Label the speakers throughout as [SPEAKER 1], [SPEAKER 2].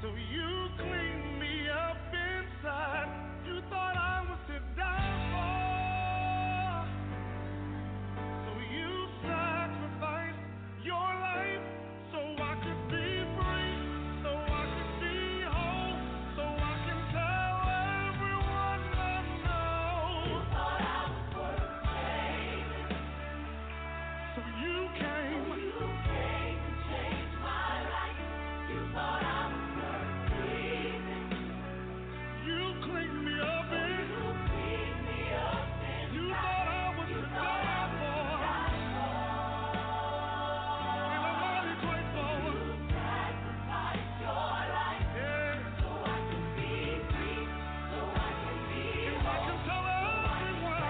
[SPEAKER 1] So you cleaned me up inside. You thought I was to die for. So you sacrificed your life so I could be free, so I could be whole, so I can tell everyone I know. You thought I was worth saving. So you came. So you came and changed my life. You thought I was worth keeping. You cleaned me up in. You cleaned me up in. You thought I was to die for. And I'm mighty grateful. You sacrificed your life. Yeah. So I can be free. So I can be whole. So I can tell everyone.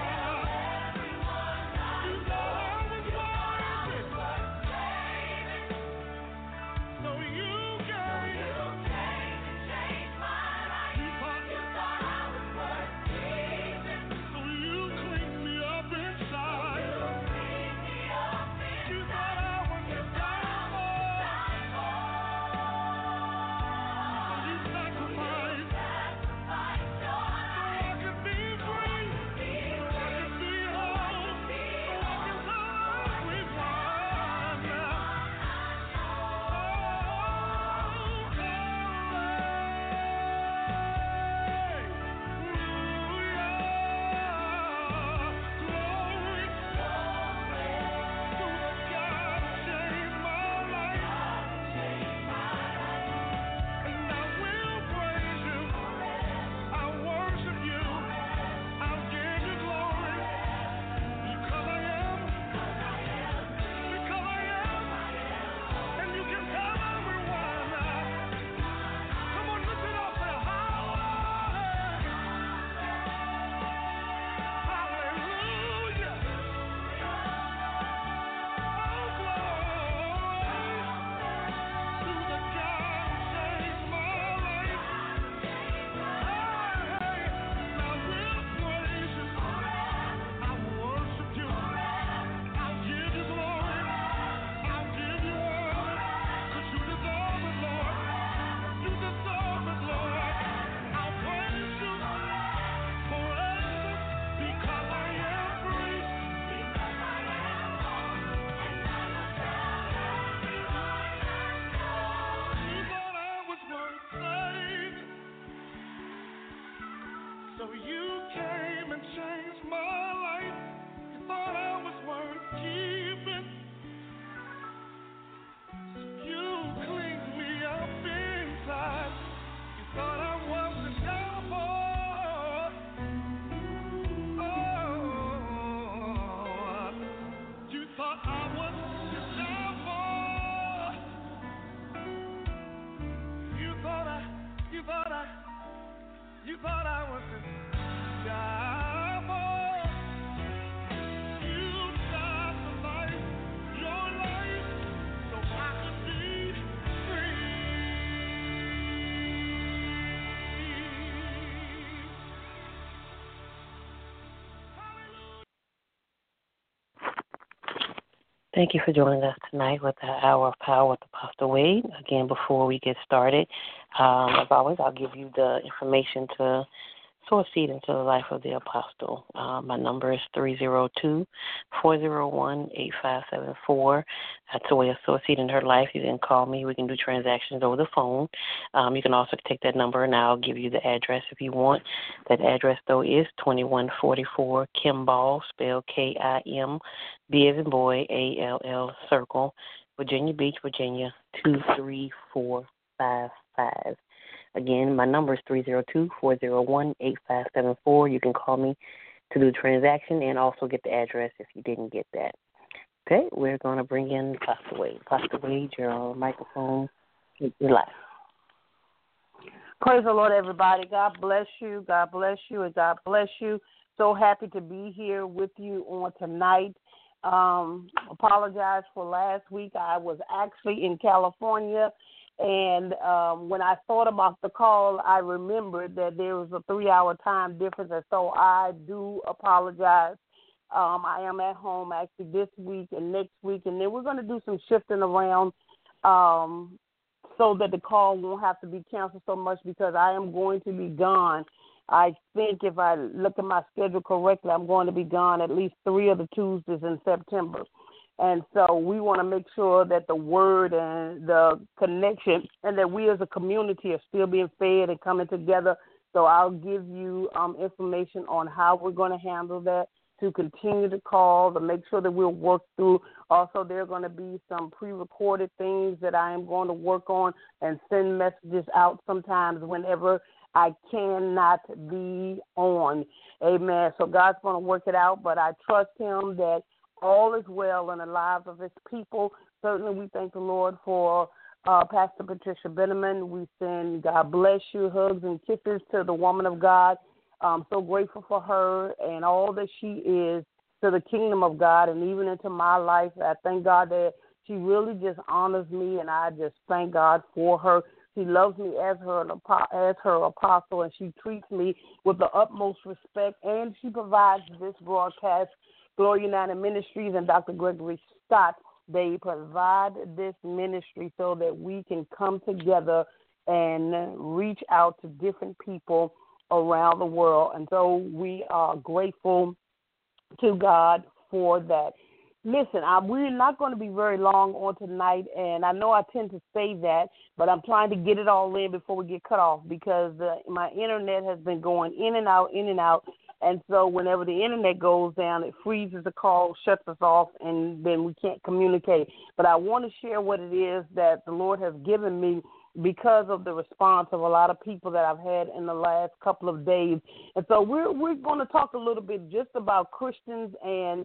[SPEAKER 1] You thought I was worth saving. So you came. So you came and changed my life. You thought I was worth keeping. So you cleaned me up inside. You cleaned me up inside. You thought I was to die for. So you sacrificed. So I could be free. So I could be whole. So I can tell everyone now. So you came and changed my life. You thought I was worth keeping. You cleaned me up inside. You thought I was the devil. Oh, you thought I was the devil. You thought I was the devil. You sacrificed your life so I could be free.
[SPEAKER 2] Thank you for joining us tonight with the Hour of Power with Apostle Wade. Again, before we get started, as always, I'll give you the information to sow a seed into the life of the apostle. My number is 302-401-8574. That's a way of sow a seed into her life. You can call me. We can do transactions over the phone. You can also take that number, and I'll give you the address if you want. That address, though, is 2144 Kimball, spelled K-I-M, B as in boy, A-L-L, Circle, Virginia Beach, Virginia, 23455. Again, my number is 302-401-8574. You can call me to do the transaction and also get the address if you didn't get that. Okay, we're going to bring in Pastor Wade. Pastor Wade, you're on the microphone. You're live.
[SPEAKER 3] Praise the Lord, everybody. God bless you. God bless you, and God bless you. So happy to be here with you on tonight. Apologize for last week. I was actually in California. And when I thought about the call, I remembered that there was a 3-hour time difference, and so I do apologize. I am at home actually this week and next week, and then we're going to do some shifting around so that the call won't have to be canceled so much, because I am going to be gone. I think if I look at my schedule correctly, I'm going to be gone at least 3 of the Tuesdays in September. And so we want to make sure that the word and the connection and that we as a community are still being fed and coming together. So I'll give you information on how we're going to handle that, to continue to call, to make sure that we'll work through. Also, there are going to be some pre-recorded things that I am going to work on and send messages out sometimes whenever I cannot be on. Amen. So God's going to work it out, but I trust him that all is well in the lives of his people. Certainly we thank the Lord for Pastor Patricia Benneman. We send God bless you, hugs and kisses to the woman of God. I'm so grateful for her and all that she is to the kingdom of God and even into my life. I thank God that she really just honors me, and I just thank God for her. She loves me as her apostle, and she treats me with the utmost respect, and she provides this broadcast, Glory United Ministries and Dr. Gregory Scott. They provide this ministry so that we can come together and reach out to different people around the world. And so we are grateful to God for that. Listen, we're not going to be very long on tonight, and I know I tend to say that, but I'm trying to get it all in before we get cut off, because my internet has been going in and out, and so whenever the internet goes down, it freezes the call, shuts us off, and then we can't communicate. But I want to share what it is that the Lord has given me because of the response of a lot of people that I've had in the last couple of days. And so we're going to talk a little bit just about Christians and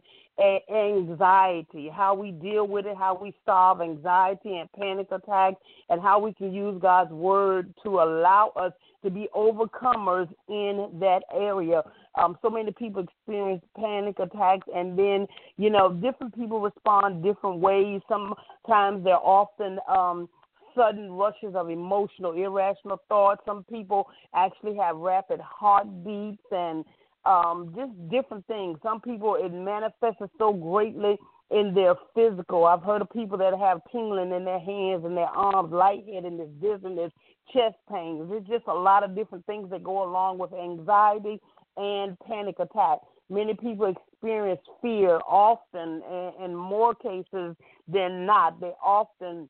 [SPEAKER 3] anxiety, how we deal with it, how we solve anxiety and panic attacks, and how we can use God's word to allow us to be overcomers in that area. So many people experience panic attacks, and then, different people respond different ways. Sometimes they're often sudden rushes of emotional, irrational thoughts. Some people actually have rapid heartbeats and just different things. Some people, it manifests so greatly in their physical. I've heard of people that have tingling in their hands and their arms, lightheadedness, dizziness, chest pains. There's just a lot of different things that go along with anxiety and panic attack. Many people experience fear often, and in more cases than not, they often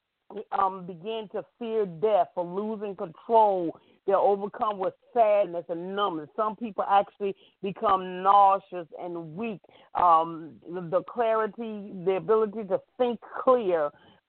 [SPEAKER 3] begin to fear death or losing control. They're overcome with sadness and numbness. Some people actually become nauseous and weak. The clarity, the ability to think clear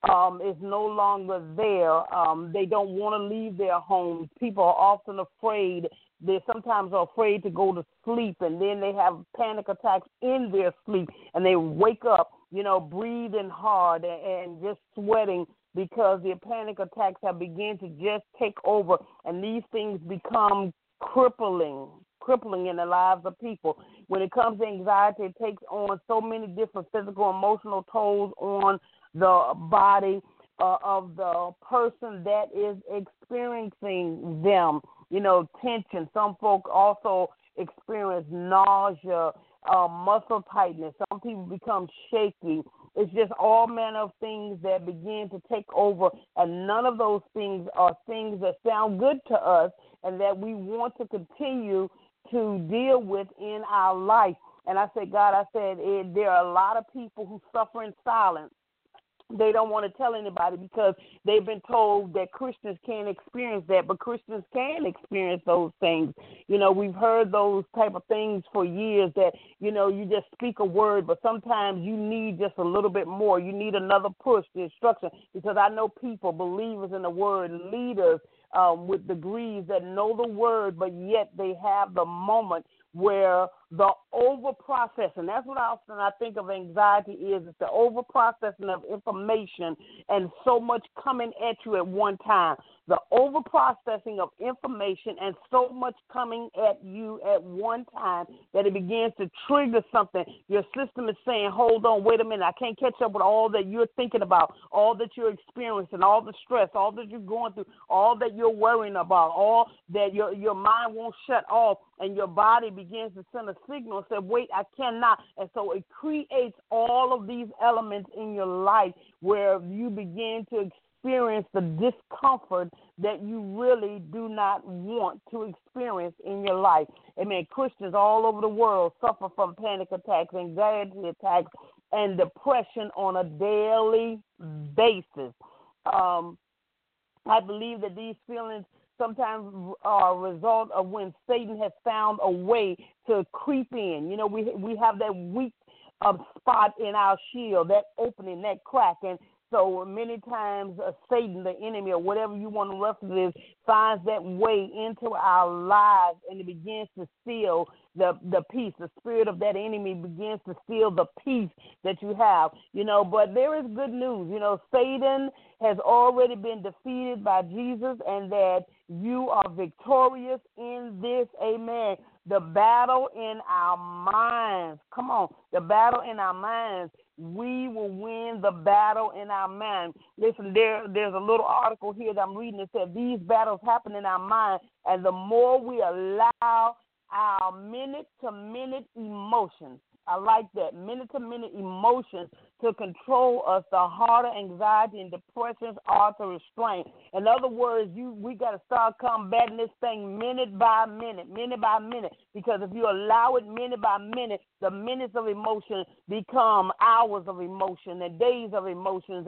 [SPEAKER 3] is no longer there. They don't want to leave their homes. People are often afraid. They sometimes are afraid to go to sleep, and then they have panic attacks in their sleep, and they wake up, breathing hard and just sweating, because their panic attacks have begun to just take over, and these things become crippling in the lives of people. When it comes to anxiety, it takes on so many different physical, emotional tolls on the body of the person that is experiencing them. Tension. Some folk also experience nausea, muscle tightness. Some people become shaky. It's just all manner of things that begin to take over, and none of those things are things that sound good to us and that we want to continue to deal with in our life. And I said, God, there are a lot of people who suffer in silence. They don't want to tell anybody because they've been told that Christians can't experience that, but Christians can experience those things. We've heard those type of things for years that, you just speak a word, but sometimes you need just a little bit more. You need another push, the instruction, because I know people, believers in the word, leaders with degrees that know the word, but yet they have the moment where the over-processing, that's what often I think of anxiety is, it's the over-processing of information and so much coming at you at one time. The over-processing of information and so much coming at you at one time that it begins to trigger something. Your system is saying, hold on, wait a minute, I can't catch up with all that you're thinking about, all that you're experiencing, all the stress, all that you're going through, all that you're worrying about, all that your mind won't shut off, and your body begins to send a signal and say, wait, I cannot. And so it creates all of these elements in your life where you begin to experience the discomfort that you really do not want to experience in your life. Amen. Christians all over the world suffer from panic attacks, anxiety attacks, and depression on a daily basis. I believe that these feelings sometimes are a result of when Satan has found a way to creep in. You know, we have that weak spot in our shield, that opening, that crack. And so many times Satan, the enemy, or whatever you want to refer to this, finds that way into our lives, and it begins to steal the peace. The spirit of that enemy begins to steal the peace that you have, you know. But there is good news. You know, Satan has already been defeated by Jesus, and that you are victorious in this. Amen. The battle in our minds. Come on. The battle in our minds. We will win the battle in our mind. Listen, there's a little article here that I'm reading that said these battles happen in our mind, and the more we allow our minute-to-minute emotions, I like that, minute-to-minute emotions to control us, the harder anxiety and depressions are to restrain. In other words, we got to start combating this thing minute by minute, because if you allow it minute by minute, the minutes of emotion become hours of emotion and days of emotions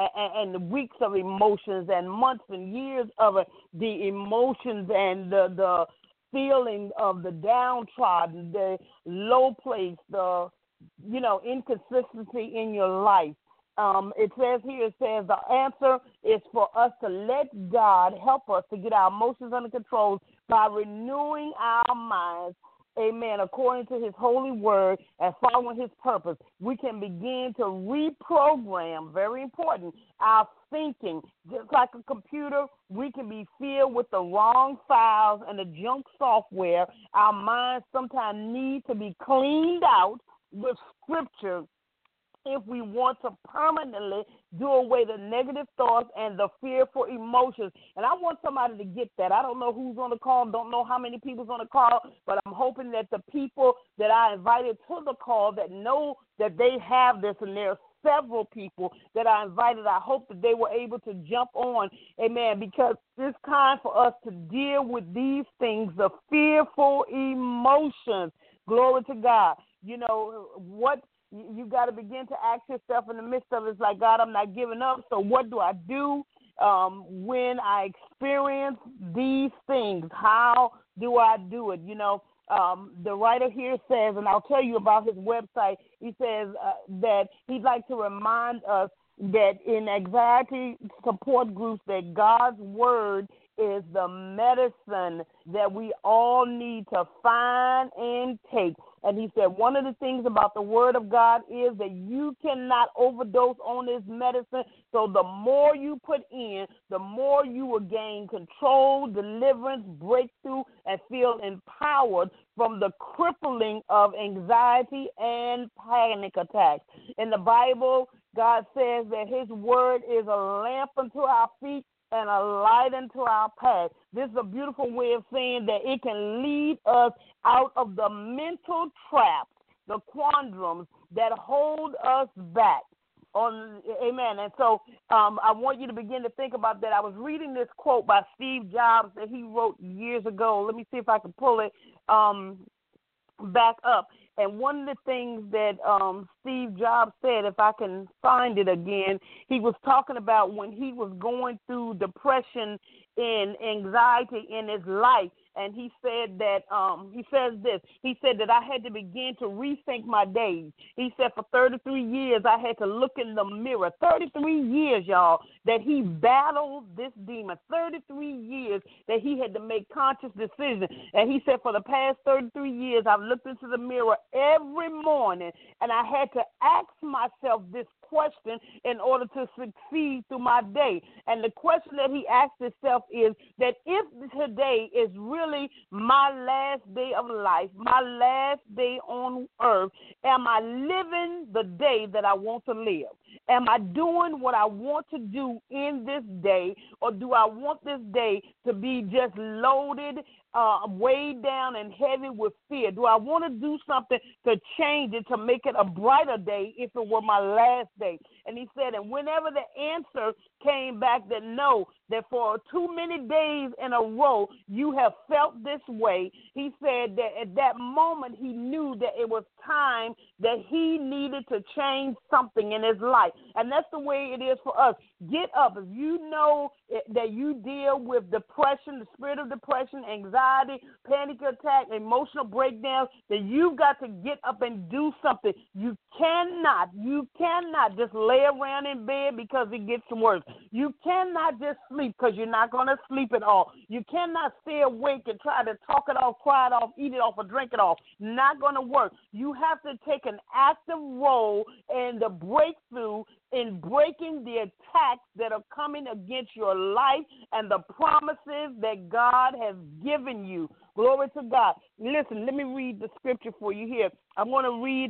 [SPEAKER 3] and weeks of emotions and months and years of the emotions and the feeling of the downtrodden, the low place, the inconsistency in your life. It says the answer is for us to let God help us to get our emotions under control by renewing our minds, amen, according to his holy word and following his purpose. We can begin to reprogram, very important, our thinking. Just like a computer, we can be filled with the wrong files and the junk software. Our minds sometimes need to be cleaned out with scripture if we want to permanently do away the negative thoughts and the fearful emotions. And I want somebody to get that. I don't know who's on the call, don't know how many people's on the call, but I'm hoping that the people that I invited to the call that know that they have this, and there are several people that I invited, I hope that they were able to jump on, amen, because it's time for us to deal with these things, the fearful emotions. Glory to God. You know, what you got to begin to ask yourself in the midst of it. It's like, God, I'm not giving up. So what do I do when I experience these things? How do I do it? You know, the writer here says, and I'll tell you about his website, he says that he'd like to remind us that in anxiety support groups that God's word is the medicine that we all need to find and take. And he said one of the things about the word of God is that you cannot overdose on this medicine. So the more you put in, the more you will gain control, deliverance, breakthrough, and feel empowered from the crippling of anxiety and panic attacks. In the Bible, God says that his word is a lamp unto our feet and a light unto our path. This is a beautiful way of saying that it can lead us out of the mental traps, the quandaries that hold us back. Amen. And so I want you to begin to think about that. I was reading this quote by Steve Jobs that he wrote years ago. Let me see if I can pull it back up. And one of the things that Steve Jobs said, if I can find it again, he was talking about when he was going through depression and anxiety in his life. And he said that, he said that I had to begin to rethink my days. He said for 33 years I had to look in the mirror. 33 years, y'all, that he battled this demon. 33 years that he had to make conscious decisions. And he said for the past 33 years I've looked into the mirror every morning, and I had to ask myself this question in order to succeed through my day. And the question that he asked himself is that if today is really my last day of life, my last day on earth, am I living the day that I want to live? Am I doing what I want to do in this day, or do I want this day to be just loaded weighed down and heavy with fear? Do I want to do something to change it, to make it a brighter day if it were my last day? And he said, and whenever the answer came back that no, that for too many days in a row you have felt this way, he said that at that moment he knew that it was time that he needed to change something in his life. And that's the way it is for us. Get up. If you know that you deal with depression, the spirit of depression, anxiety, panic attack, emotional breakdowns, then you've got to get up and do something. You cannot just lay around in bed because it gets worse. You cannot just sleep because you're not going to sleep at all. You cannot stay awake and try to talk it off, cry it off, eat it off, or drink it off. Not going to work. You have to take an active role in the breakthrough, in breaking the attacks that are coming against your life and the promises that God has given you. Glory to God. Listen, let me read the scripture for you here. I'm going to read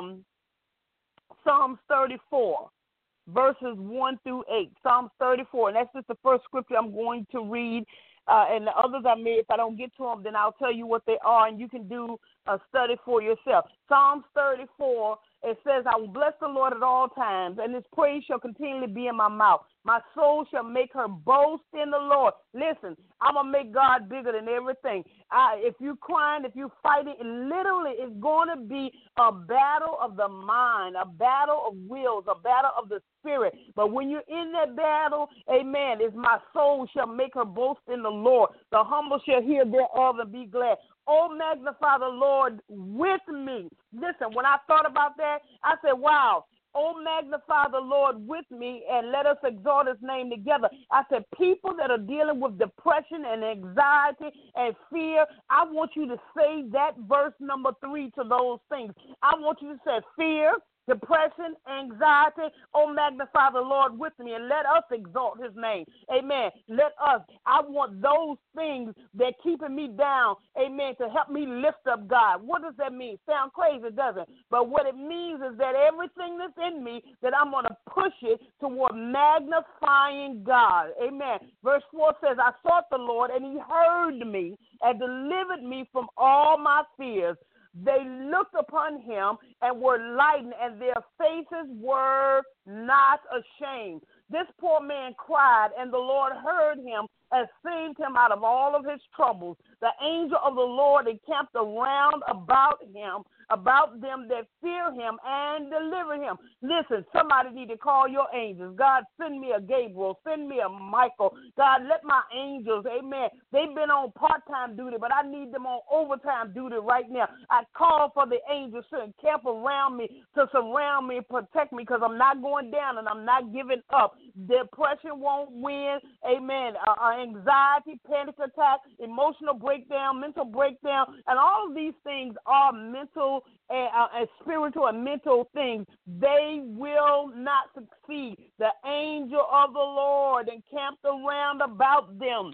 [SPEAKER 3] Psalms 34, verses 1 through 8. Psalms 34, and that's just the first scripture I'm going to read. And the others I may, if I don't get to them, then I'll tell you what they are, and you can do a study for yourself. Psalms 34, it says, I will bless the Lord at all times, and his praise shall continually be in my mouth. My soul shall make her boast in the Lord. Listen, I'm going to make God bigger than everything. If you're crying, if you're fighting, literally it's going to be a battle of the mind, a battle of wills, a battle of the spirit. But when you're in that battle, amen, it's my soul shall make her boast in the Lord. The humble shall hear thereof and be glad. Oh, magnify the Lord with me. Listen, when I thought about that, I said, wow. Oh, magnify the Lord with me and let us exalt his name together. I said, people that are dealing with depression and anxiety and fear, I want you to say that verse number 3 to those things. I want you to say fear, depression, anxiety, oh, magnify the Lord with me, and let us exalt his name. Amen. Let us. I want those things that keeping me down, amen, to help me lift up God. What does that mean? Sound crazy, doesn't it? But what it means is that everything that's in me, that I'm going to push it toward magnifying God. Amen. Verse 4 says, I sought the Lord, and he heard me and delivered me from all my fears. They looked upon him and were lightened, and their faces were not ashamed. This poor man cried, and the Lord heard him and saved him out of all of his troubles. The angel of the Lord encamped around about him, about them that fear him, and deliver him. Listen, somebody need to call your angels. God, send me a Gabriel, send me a Michael. God, let my angels, amen. They've been on part-time duty, but I need them on overtime duty right now. I call for the angels to encamp around me, to surround me, protect me, because I'm not going down and I'm not giving up. Depression won't win, amen. Anxiety, panic attack, emotional breakdown, mental breakdown, and all of these things are mental and spiritual and mental things. They will not succeed. The angel of the Lord encamped around about them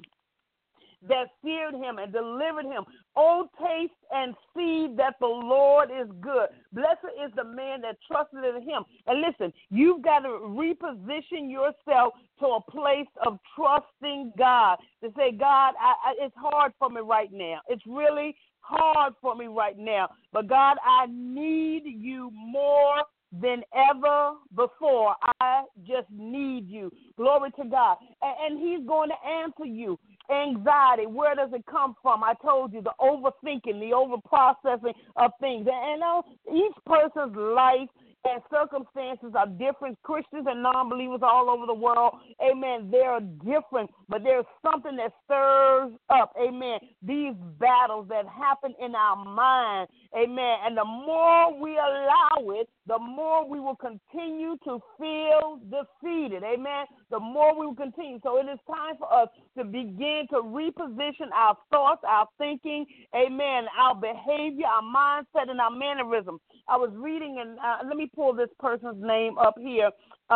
[SPEAKER 3] that feared him and delivered him. Oh, taste and see that the Lord is good. Blessed is the man that trusted in him. And listen, you've got to reposition yourself to a place of trusting God. To say, God, it's hard for me right now. It's really hard for me right now. But God, I need you more than ever before. I just need you. Glory to God. And he's going to answer you. Anxiety, where does it come from? I told you, the overthinking, the overprocessing of things. And each person's life and circumstances are different. Christians and non-believers all over the world, amen, they're different, but there's something that stirs up, amen, these battles that happen in our mind, amen, and the more we allow it, the more we will continue to feel defeated, amen, the more we will continue. So it is time for us to begin to reposition our thoughts, our thinking, amen, our behavior, our mindset, and our mannerism. I was reading, and let me pull this person's name up here.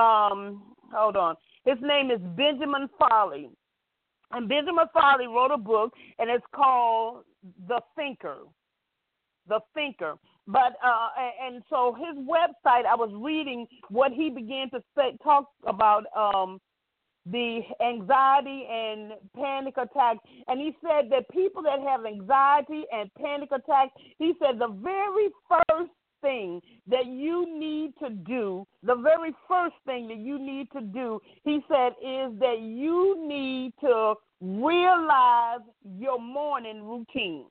[SPEAKER 3] Hold on. His name is Benjamin Foley. And Benjamin Foley wrote a book, and it's called The Thinker. The Thinker. But and so his website, I was reading what he began to talk about the anxiety and panic attacks. And he said that people that have anxiety and panic attacks, he said the very first thing that you need to do, the very first thing that you need to do, he said, is that you need to realize your morning routine.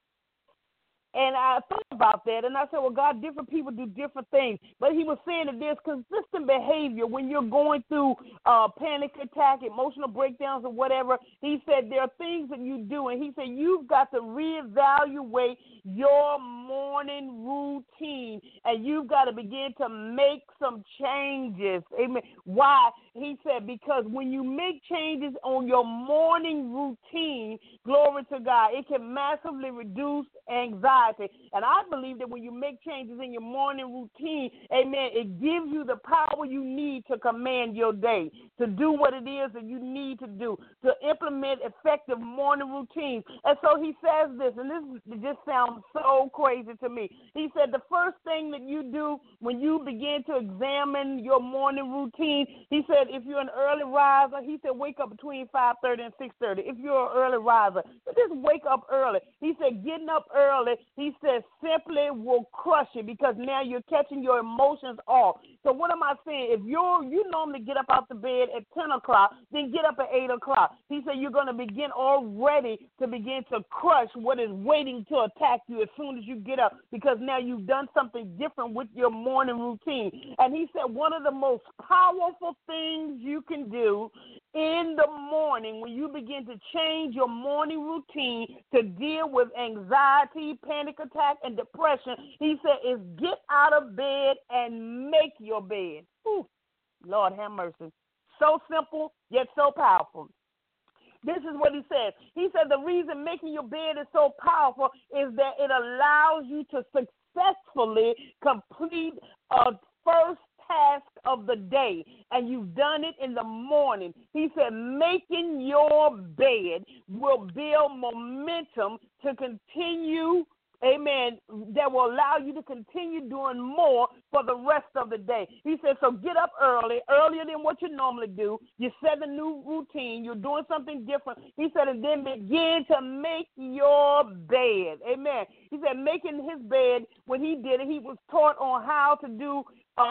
[SPEAKER 3] And I thought about that, and I said, well, God, different people do different things. But he was saying that there's consistent behavior when you're going through panic attack, emotional breakdowns, or whatever. He said there are things that you do, and he said you've got to reevaluate your morning routine, and you've got to begin to make some changes. Amen. Why? He said because when you make changes on your morning routine, glory to God, it can massively reduce anxiety. And I believe that when you make changes in your morning routine, amen, it gives you the power you need to command your day, to do what it is that you need to do, to implement effective morning routines. And so he says this, and this just sounds so crazy to me. He said the first thing that you do when you begin to examine your morning routine, he said if you're an early riser, he said wake up between 5:30 and 6:30. If you're an early riser, just wake up early. He said getting up early, he said simply will crush you because now you're catching your emotions off. So what am I saying? If you normally get up out the bed at 10 o'clock, then get up at 8 o'clock. He said you're going to begin already to begin to crush what is waiting to attack you as soon as you get up because now you've done something different with your morning routine. And he said one of the most powerful things you can do in the morning when you begin to change your morning routine to deal with anxiety, panic attack, and depression, he said, is get out of bed and make your bed. Ooh, Lord have mercy. So simple, yet so powerful. This is what he said. He said the reason making your bed is so powerful is that it allows you to successfully complete a first task of the day, and you've done it in the morning. He said making your bed will build momentum to continue, amen, that will allow you to continue doing more for the rest of the day. He said, so get up early, earlier than what you normally do. You set a new routine. You're doing something different. He said, and then begin to make your bed. Amen. He said, making his bed, when he did it, he was taught on how to do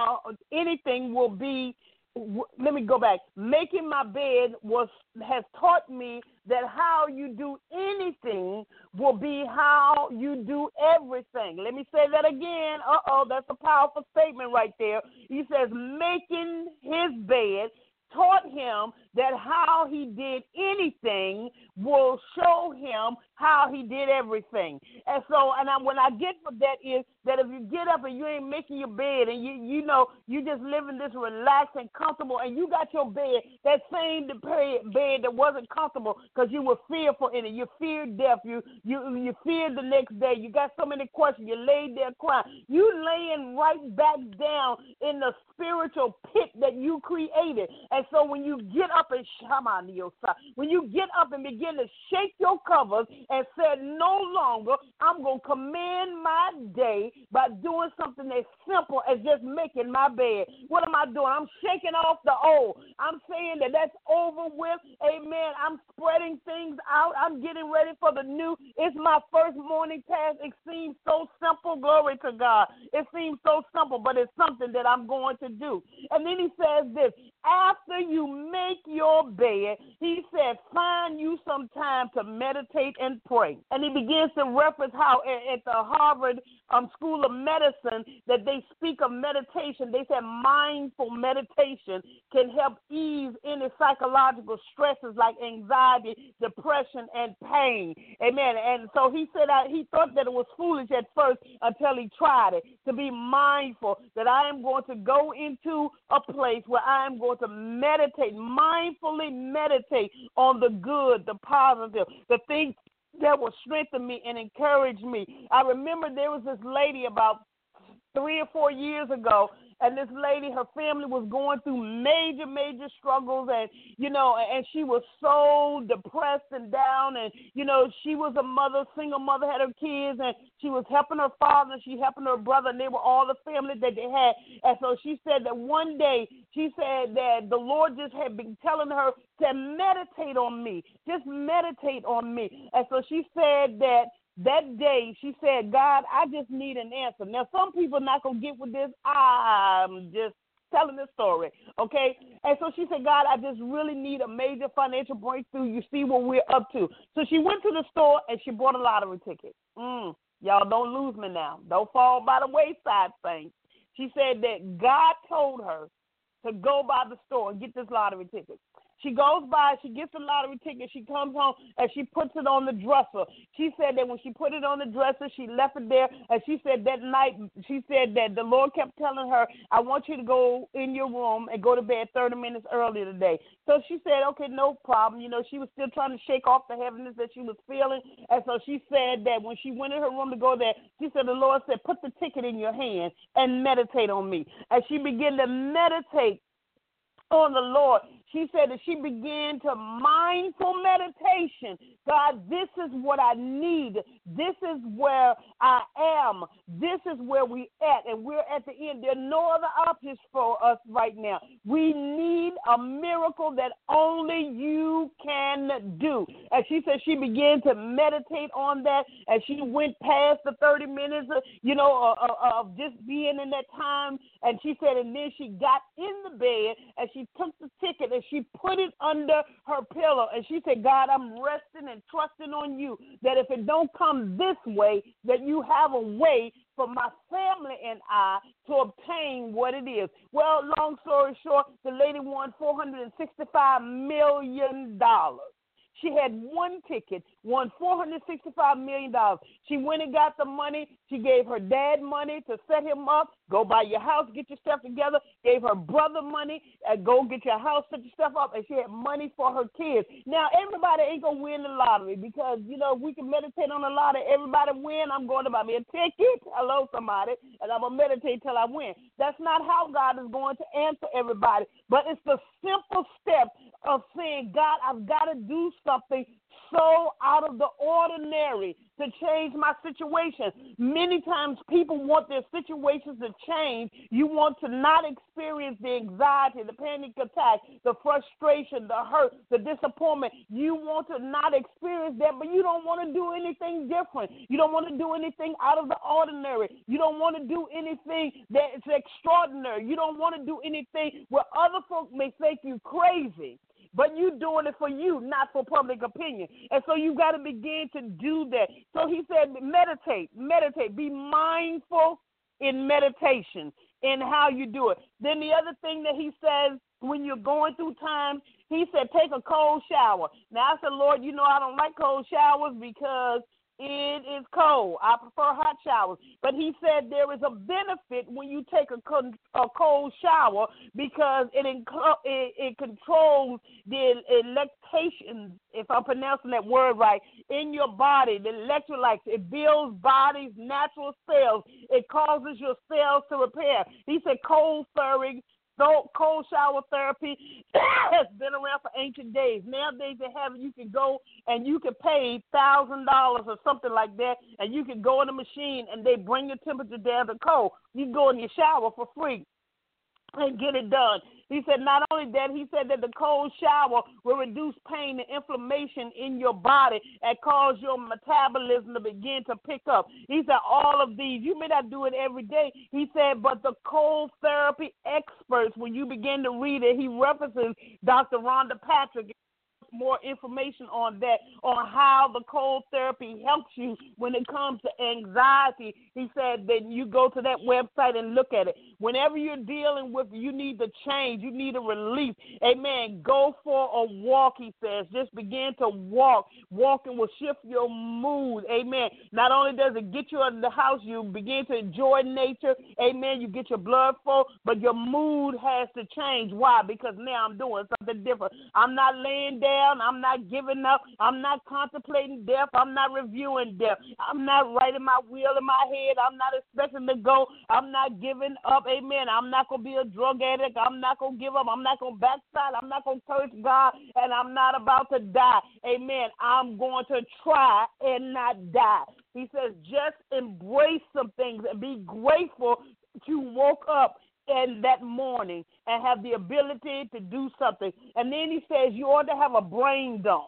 [SPEAKER 3] anything will be, let me go back. Making my bed has taught me that how you do anything will be how you do everything. Let me say that again. That's a powerful statement right there. He says, making his bed taught him that how he did anything will show him how he did everything. And so, when I get for that is that if you get up and you ain't making your bed and you know, you just living this relaxed and comfortable and you got your bed, that same bed that wasn't comfortable because you were fearful in it. You feared death. You feared the next day. You got so many questions. You laid there crying. You laying right back down in the spiritual pit that you created. And so when you get up and when you get up and begin to shake your covers and said, no longer, I'm going to command my day by doing something as simple as just making my bed. What am I doing? I'm shaking off the old. I'm saying that that's over with. Amen. I'm spreading things out. I'm getting ready for the new. It's my first morning task. It seems so simple. Glory to God. It seems so simple, but it's something that I'm going to do. And then he says this, after you make your bed, he said, find you some time to meditate and pray. And he begins to reference how at the Harvard School of Medicine that they speak of meditation. They said mindful meditation can help ease any psychological stresses like anxiety, depression, and pain. Amen. And so he said he thought that it was foolish at first until he tried it, to be mindful that I am going to go into a place where I am going to meditate, mindfully meditate on the good, the positive, the things that will strengthen me and encourage me. I remember there was this lady about 3 or 4 years ago, And this lady, her family was going through major struggles, and, and she was so depressed and down, and, she was a mother, single mother, had her kids, and she was helping her father, and she helping her brother, and they were all the family that they had. And so she said that one day, she said that the Lord just had been telling her to meditate on me, just meditate on me. And so she said that day, she said, God, I just need an answer. Now, some people are not going to get with this. I'm just telling this story, okay? And so she said, God, I just really need a major financial breakthrough. You see what we're up to. So she went to the store, and she bought a lottery ticket. Y'all don't lose me now. Don't fall by the wayside, saints. She said that God told her to go by the store and get this lottery ticket. She goes by, she gets the lottery ticket, she comes home, and she puts it on the dresser. She said that when she put it on the dresser, she left it there, and she said that night, she said that the Lord kept telling her, I want you to go in your room and go to bed 30 minutes earlier today. So she said, okay, no problem. She was still trying to shake off the heaviness that she was feeling, and so she said that when she went in her room to go there, she said, the Lord said, put the ticket in your hand and meditate on me. And she began to meditate on the Lord. She said that she began to mindful meditation. God, this is what I need. This is where I am. This is where we at, and we're at the end. There are no other options for us right now. We need a miracle that only you can do. And she said she began to meditate on that, and she went past the 30 minutes, of just being in that time. And she said, and then she got in the bed, and she took the ticket, and she put it under her pillow, and she said, God, I'm resting and trusting on you that if it don't come this way, that you have a way for my family and I to obtain what it is. Well, long story short, the lady won $465 million. She had one ticket, won $465 million. She went and got the money. She gave her dad money to set him up. Go buy your house, get your stuff together. Gave her brother money, go get your house, set your stuff up. And she had money for her kids. Now, everybody ain't going to win the lottery because, if we can meditate on the lottery, everybody win. I'm going to buy me a ticket. Hello, somebody. And I'm going to meditate till I win. That's not how God is going to answer everybody. But it's the simple step of saying, God, I've got to do something so out of the ordinary to change my situation. Many times people want their situations to change. You want to not experience the anxiety, the panic attack, the frustration, the hurt, the disappointment. You want to not experience that, but you don't want to do anything different. You don't want to do anything out of the ordinary. You don't want to do anything that is extraordinary. You don't want to do anything where other folks may think you crazy. But you're doing it for you, not for public opinion. And so you got to begin to do that. So he said, meditate, be mindful in meditation in how you do it. Then the other thing that he says when you're going through times, he said, take a cold shower. Now, I said, Lord, I don't like cold showers because it is cold. I prefer hot showers. But he said there is a benefit when you take a cold shower because it controls the electrolytes, if I'm pronouncing that word right, in your body, the electrolytes. It builds body's natural cells. It causes your cells to repair. He said cold shower therapy has been around for ancient days. Nowadays you can go and you can pay $1,000 or something like that, and you can go in the machine and they bring your temperature down to cold. You can go in your shower for free and get it done. He said not only that, he said that the cold shower will reduce pain and inflammation in your body and cause your metabolism to begin to pick up. He said all of these, you may not do it every day. He said, but the cold therapy experts, when you begin to read it, he references Dr. Rhonda Patrick. More information on that, on how the cold therapy helps you when it comes to anxiety. He said that you go to that website and look at it. Whenever you're dealing with, you need to change, you need a relief. Amen. Go for a walk, he says. Just begin to walk. Walking will shift your mood. Amen. Not only does it get you out of the house, you begin to enjoy nature. Amen. You get your blood flow, but your mood has to change. Why? Because now I'm doing something different. I'm not laying down down. I'm not giving up. I'm not contemplating death. I'm not reviewing death. I'm not writing my will in my head. I'm not expecting to go. I'm not giving up. Amen. I'm not going to be a drug addict. I'm not going to give up. I'm not going to backslide. I'm not going to curse God, and I'm not about to die. Amen. I'm going to try and not die. He says, just embrace some things and be grateful that you woke up in that morning and have the ability to do something. And then he says you ought to have a brain dump.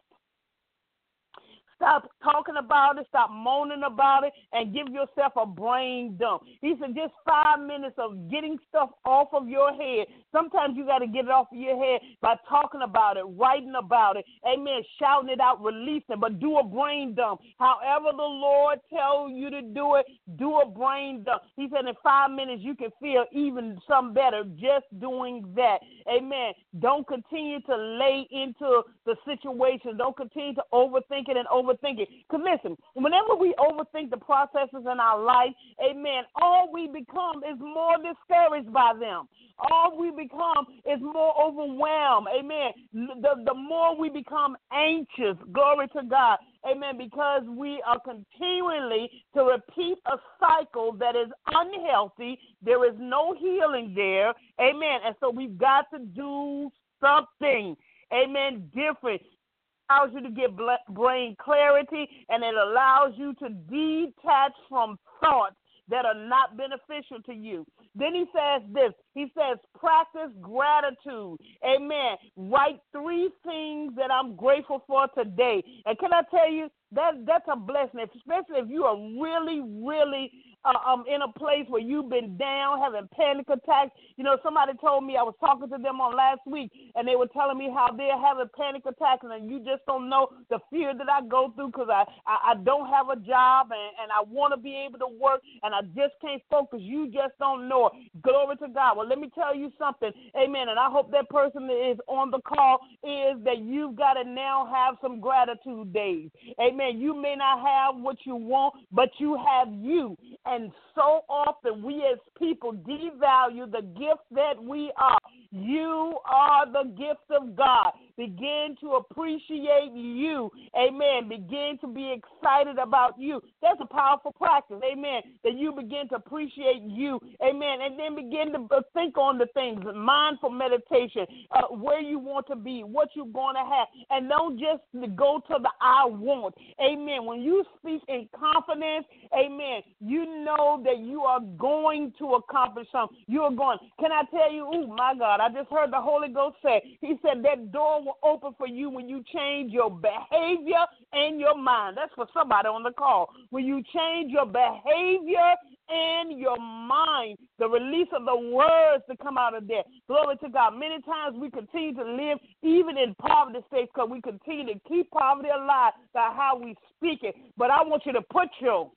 [SPEAKER 3] Stop talking about it, stop moaning about it, and give yourself a brain dump. He said just 5 minutes of getting stuff off of your head. Sometimes you got to get it off of your head by talking about it, writing about it, amen, shouting it out, releasing, but do a brain dump. However the Lord tells you to do it, do a brain dump. He said in 5 minutes you can feel even some better just doing that. Amen. Don't continue to lay into the situation. Don't continue to overthink it and overthink it. Because listen, whenever we overthink the processes in our life, amen, all we become is more discouraged by them. All we become is more overwhelmed. Amen. The more we become anxious, glory to God. Amen. Because we are continually to repeat a cycle that is unhealthy. There is no healing there. Amen. And so we've got to do something. Amen. Different. Allows you to get brain clarity, and it allows you to detach from thoughts that are not beneficial to you. Then he says this. He says, practice gratitude. Amen. Write 3 things that I'm grateful for today. And can I tell you, that's a blessing, especially if you are really, really in a place where you've been down, having panic attacks. You know, somebody told me, I was talking to them on last week, and they were telling me how they're having panic attacks, and you just don't know the fear that I go through because I don't have a job, and I want to be able to work, and I just can't focus. You just don't know it. Glory to God. Well, let me tell you something. Amen. And I hope that person that is on the call is that you've got to now have some gratitude days. Amen. You may not have what you want, but you have you. And so often we as people devalue the gift that we are. You are the gift of God. Begin to appreciate you. Amen. Begin to be excited about you. That's a powerful practice. Amen. That you begin to appreciate you. Amen. And then begin to think on the things, mindful meditation, where you want to be, what you're going to have. And don't just go to the I want. Amen. When you speak in confidence, amen, you know that you are going to accomplish something. You are going. Can I tell you, oh, my God, I just heard the Holy Ghost say, he said that door will open for you when you change your behavior and your mind. That's for somebody on the call. When you change your behavior and your mind, the release of the words to come out of there. Glory to God. Many times we continue to live even in poverty states because we continue to keep poverty alive by how we speak it. But I want you to put your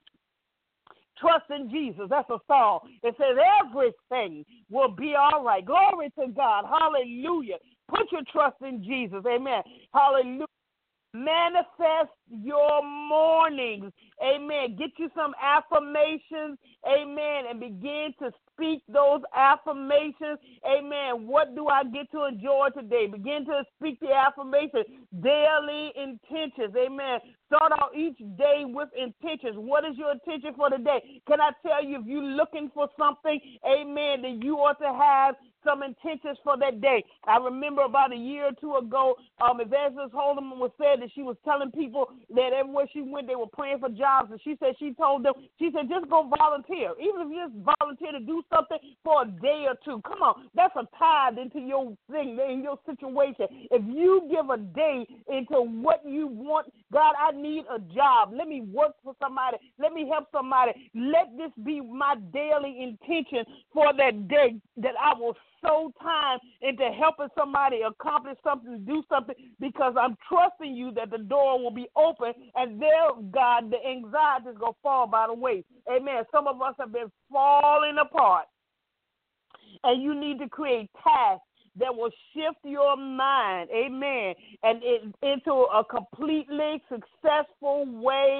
[SPEAKER 3] trust in Jesus. That's a song. It says everything will be all right. Glory to God. Hallelujah. Put your trust in Jesus. Amen. Hallelujah. Manifest your mornings. Amen. Get you some affirmations. Amen. And begin to speak those affirmations. Amen. What do I get to enjoy today? Begin to speak the affirmation. Daily intentions. Amen. Start out each day with intentions. What is your intention for the day? Can I tell you, if you're looking for something, amen, then you ought to have some intentions for that day. I remember about a year or two ago, Evangelist Holdeman was said that she was telling people that everywhere she went, they were praying for jobs. And she said she told them, she said, just go volunteer. Even if you just volunteer to do something for a day or two. Come on, that's a tithe into your thing, in your situation. If you give a day into what you want, God, I need a job. Let me work for somebody. Let me help somebody. Let this be my daily intention for that day, that I will sow time into helping somebody accomplish something, do something, because I'm trusting you that the door will be open, and there, God, the anxiety is going to fall by the way. Amen. Some of us have been falling apart, and you need to create tasks that will shift your mind, amen, and into a completely successful way of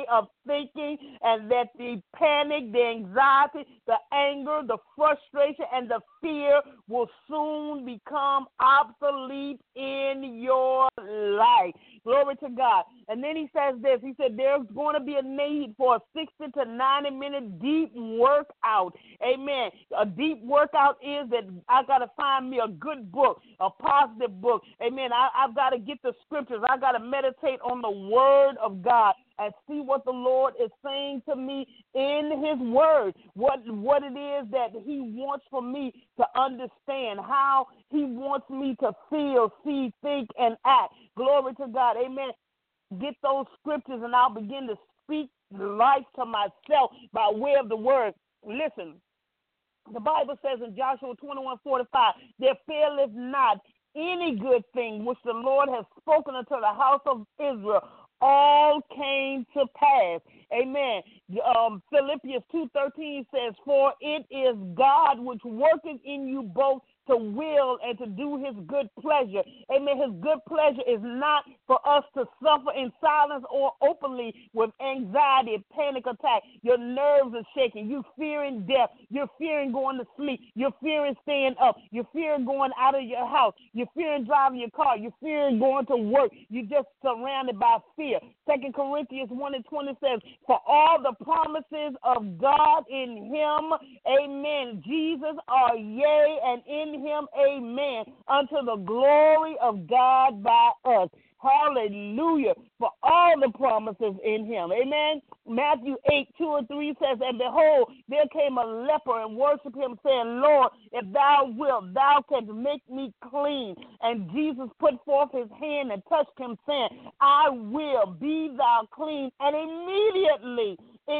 [SPEAKER 3] thinking, and that the panic, the anxiety, the anger, the frustration, and the fear will soon become obsolete in your life. Glory to God. And then he says this. He said there's going to be a need for a 60 to 90-minute deep workout. Amen. A deep workout is that I got to find me a good book, a positive book. Amen. I've got to get the scriptures. I got to meditate on the word of God and see what the Lord is saying to me in his word, what it is that he wants for me to understand, how he wants me to feel, see, think, and act. Glory to God. Amen. Get those scriptures and I'll begin to speak life to myself by way of the word. Listen, the Bible says in Joshua 21:45, there faileth not any good thing which the Lord has spoken unto the house of Israel. All came to pass. Amen. Philippians 2:13 says, for it is God which worketh in you both to will and to do his good pleasure. Amen. His good pleasure is not for us to suffer in silence or openly with anxiety and panic attack. Your nerves are shaking. You're fearing death. You're fearing going to sleep. You're fearing staying up. You're fearing going out of your house. You're fearing driving your car. You're fearing going to work. You're just surrounded by fear. 2 Corinthians 1:20 says, for all the promises of God in him, amen, Jesus are yea, and in him, amen, unto the glory of God by us. Hallelujah. For all the promises in him. Amen. Matthew 8:2-3 says, and behold, there came a leper and worshiped him, saying, Lord, if thou wilt, thou canst make me clean. And Jesus put forth his hand and touched him, saying, I will, be thou clean. And immediately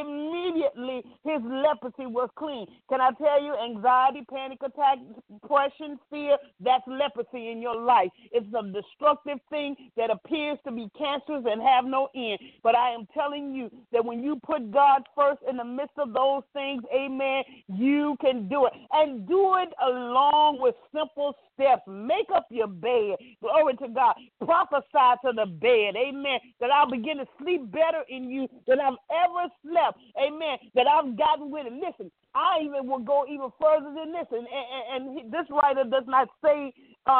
[SPEAKER 3] his leprosy was clean. Can I tell you, anxiety, panic attack, depression, fear, that's leprosy in your life. It's a destructive thing that appears to be cancerous and have no end. But I am telling you that when you put God first in the midst of those things, amen, you can do it. And do it along with simple steps. Make up your bed. Glory to God. Prophesy to the bed. Amen. That I'll begin to sleep better in you than I've ever slept. Amen. That I've gotten with it. Listen, I even will go even further than this. And this writer does not say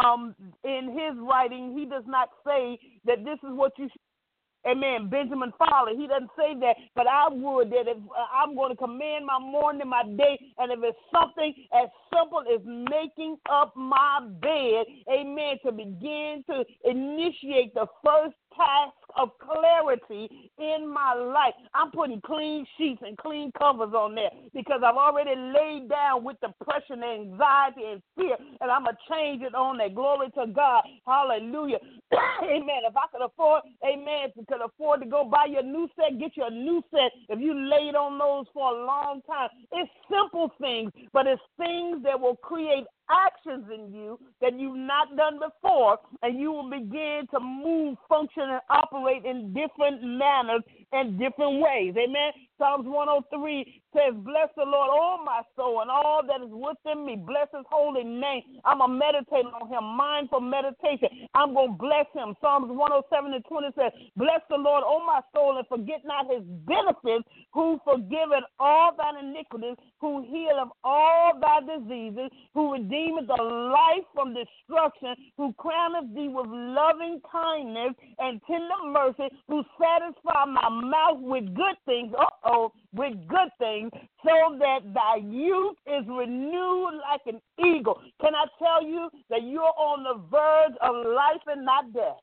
[SPEAKER 3] in his writing, he does not say that this is what you should. Amen. Benjamin Fowler, he doesn't say that, but I would that if I'm going to command my morning, my day, and if it's something as simple as making up my bed, amen, to begin to initiate the first task of clarity in my life. I'm putting clean sheets and clean covers on there because I've already laid down with depression, anxiety, and fear, and I'm going to change it on there. Glory to God. Hallelujah. Amen. If I could afford, amen, could afford to go buy you a new set, get you a new set if you laid on those for a long time. It's simple things, but it's things that will create actions in you that you've not done before, and you will begin to move, function, and operate in different manners and different ways. Amen. Psalms 103 says, bless the Lord, oh my soul, and all that is within me. Bless his holy name. I'm going to meditate on him, mindful meditation. I'm going to bless him. Psalms 107:20 says, bless the Lord, oh my soul, and forget not his benefits, who forgiveth all thine iniquities, who healeth all thy diseases, who redeemeth the life from destruction, who crowneth thee with loving kindness and tender mercy, who satisfy my mouth with good things, with good things, so that thy youth is renewed like an eagle. Can I tell you that you're on the verge of life and not death?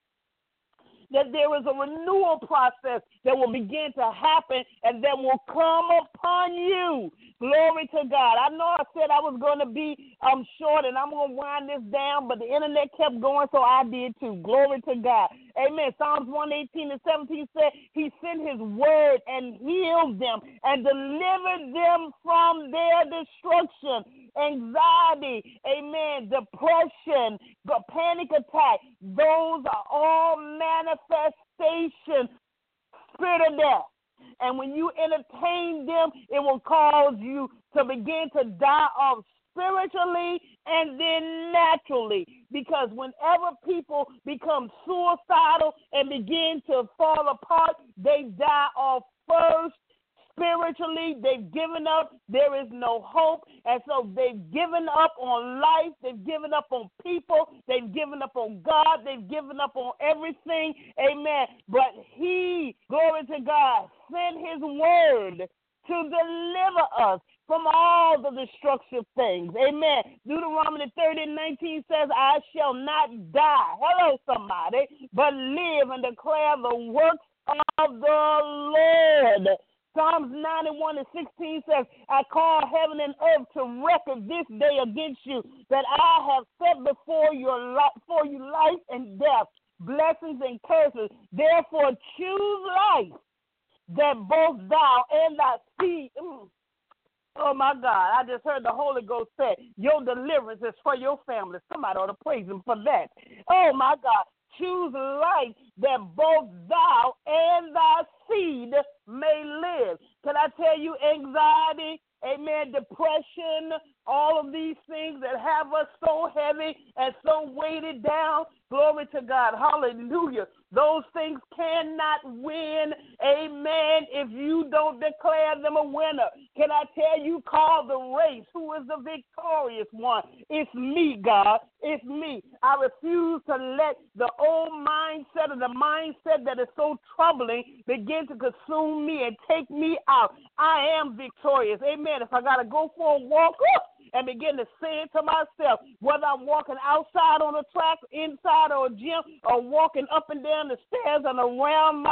[SPEAKER 3] That there is a renewal process that will begin to happen and that will come upon you. Glory to God. I know I said I was going to be short and I'm going to wind this down, but the internet kept going, so I did too. Glory to God. Amen. Psalms 118:17 said he sent his word and healed them and delivered them from their destruction. Anxiety, amen, depression, the panic attack, those are all manifestations, spirit of death. And when you entertain them, it will cause you to begin to die off spiritually and then naturally. Because whenever people become suicidal and begin to fall apart, they die off first. Spiritually, they've given up. There is no hope. And so they've given up on life. They've given up on people. They've given up on God. They've given up on everything. Amen. But he, glory to God, sent his word to deliver us from all the destructive things. Amen. Deuteronomy 30:19 says, I shall not die. Hello, somebody. But live and declare the works of the Lord. Psalms 91:16 says, I call heaven and earth to record this day against you, that I have set before you life and death, blessings and curses. Therefore choose life, that both thou and thy seed. Oh, my God, I just heard the Holy Ghost say, your deliverance is for your family. Somebody ought to praise him for that. Oh, my God. Choose life that both thou and thy seed may live. Can I tell you, anxiety, amen, depression, all of these things that have us so heavy and so weighted down, glory to God, hallelujah. Those things cannot win, amen, if you don't declare them a winner. Can I tell you, call the race, who is the victorious one? It's me, God. It's me. I refuse to let the old mindset or the mindset that is so troubling begin to consume me and take me out. I am victorious. Amen. If I got to go for a walk, and begin to say it to myself, whether I'm walking outside on a track, inside or a gym, or walking up and down the stairs and around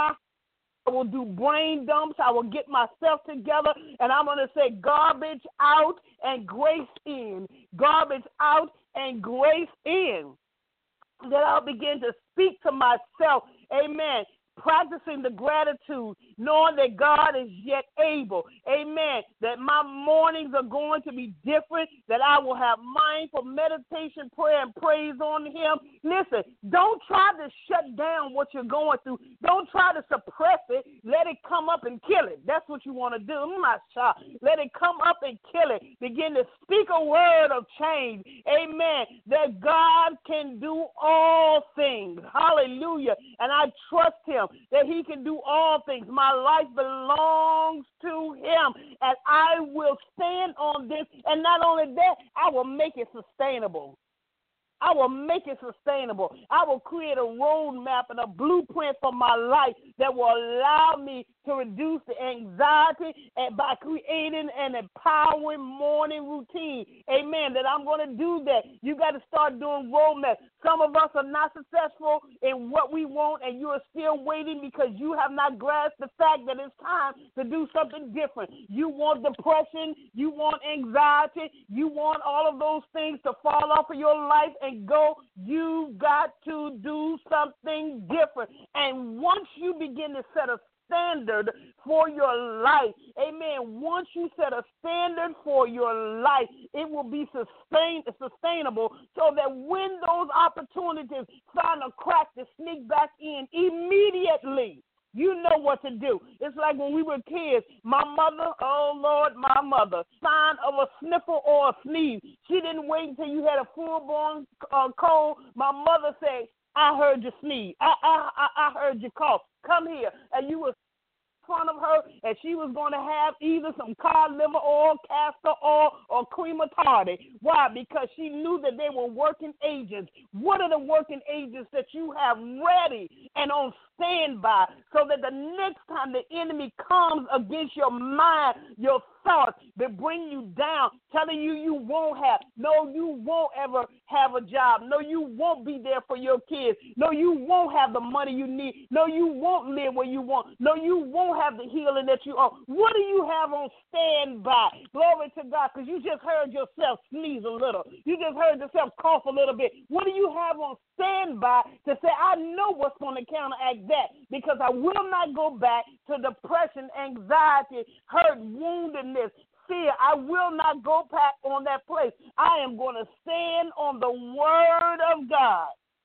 [SPEAKER 3] I will do brain dumps. I will get myself together, and I'm going to say garbage out and grace in. Garbage out and grace in. Then I'll begin to speak to myself, amen, practicing the gratitude, knowing that God is yet able, amen, that my mornings are going to be different, that I will have mindful meditation, prayer, and praise on him. Listen, don't try to shut down what you're going through. Don't try to suppress it. Let it come up and kill it. That's what you want to do. Let it come up and kill it. Begin to speak a word of change, amen, that God can do all things. Hallelujah. And I trust him that he can do all things. My life belongs to him, and I will stand on this. And not only that, I will make it sustainable. I will make it sustainable. I will create a roadmap and a blueprint for my life that will allow me to reduce the anxiety and by creating an empowering morning routine. Amen. That I'm going to do that. You got to start doing roadmaps. Some of us are not successful in what we want, and you are still waiting because you have not grasped the fact that it's time to do something different. You want depression. You want anxiety. You want all of those things to fall off of your life and go. You got to do something different. And once you begin to set a standard for your life, amen, once you set a standard for your life, it will be sustainable so that when those opportunities find a crack to sneak back in immediately, you know what to do. It's like when we were kids. My mother, oh, Lord, my mother, sign of a sniffle or a sneeze. She didn't wait until you had a full-blown cold. My mother said, I heard you sneeze. I heard you cough. Come here. And you were in front of her, and she was going to have either some cod liver oil, castor oil, or cream of tardy. Why? Because she knew that they were working agents. What are the working agents that you have ready and on standby so that the next time the enemy comes against your mind, your thoughts that bring you down, telling you you won't have, no, you won't ever have a job, no, you won't be there for your kids, no, you won't have the money you need, no, you won't live where you want, no, you won't have the healing that you want. What do you have on standby? Glory to God, because you just heard yourself sneeze a little. You just heard yourself cough a little bit. What do you have on standby to say, I know what's going to counteract that, because I will not go back to depression, anxiety, hurt, woundedness, fear. I will not go back on that place. I am going to stand on the word of God.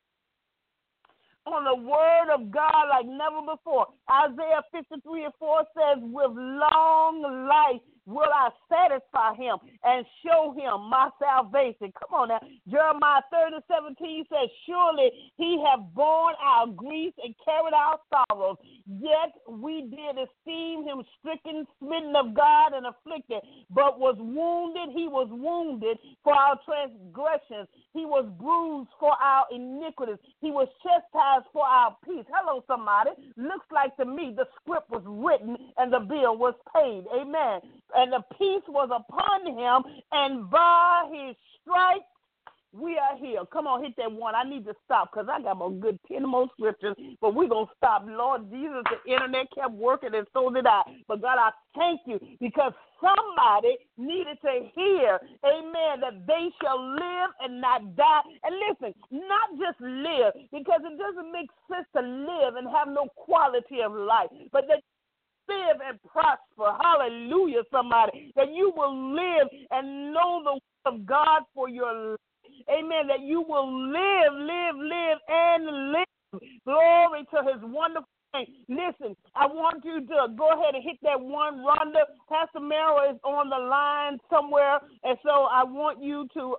[SPEAKER 3] On the word of God like never before. Isaiah 53:4 says, with long life will I satisfy him and show him my salvation. Come on now. Jeremiah 30:17 says, surely he hath borne our griefs and carried our sorrows. Yet we did esteem him stricken, smitten of God, and afflicted, but was wounded. He was wounded for our transgressions. He was bruised for our iniquities. He was chastised for our peace. Hello, somebody. Looks like to me the script was written and the bill was paid. Amen. And the peace was upon him, and by his stripes we are healed. Come on, hit that one. I need to stop because I got a good 10 more scriptures, but we're going to stop. Lord Jesus, the internet kept working and so did I. But God, I thank you because somebody needed to hear, amen, that they shall live and not die. And listen, not just live, because it doesn't make sense to live and have no quality of life, but that live and prosper. Hallelujah, somebody. That you will live and know the word of God for your life. Amen. That you will live, and live. Glory to his wonderful name. Listen, I want you to go ahead and hit that one. Rhonda, Pastor Mara is on the line somewhere, and so I want you to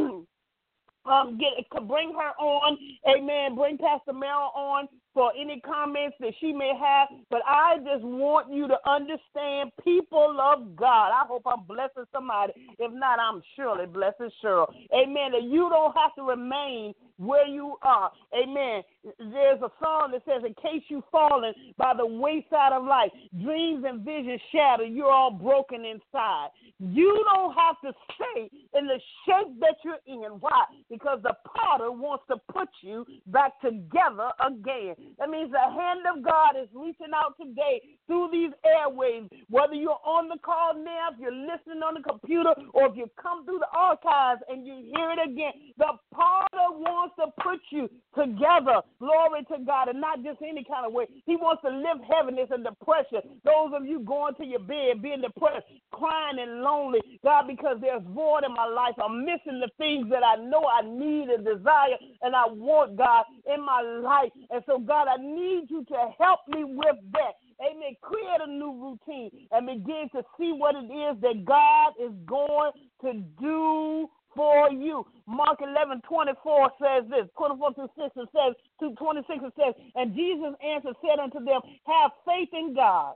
[SPEAKER 3] bring her on. Amen. Bring Pastor Mara on for any comments that she may have. But I just want you to understand, people of God. I hope I'm blessing somebody. If not, I'm surely blessing Cheryl. Amen. That you don't have to remain where you are. Amen. There's a song that says, in case you've fallen by the wayside of life, dreams and visions shattered, you're all broken inside. You don't have to stay in the shape that you're in. Why? Because the potter wants to put you back together again. That means the hand of God is reaching out today through these airwaves, whether you're on the call now, if you're listening on the computer, or if you come through the archives and you hear it again. The potter wants to put you together. Glory to God, and not just any kind of way. He wants to lift heaviness and depression. Those of you going to your bed, being depressed, crying and lonely, God, because there's void in my life. I'm missing the things that I know I need and desire, and I want, God, in my life. And so, God, I need you to help me with that. Amen. Create a new routine and begin to see what it is that God is going to do for you. Mark 11:24 says this, 24-26 it says, to 26 it says, and Jesus answered, said unto them, have faith in God.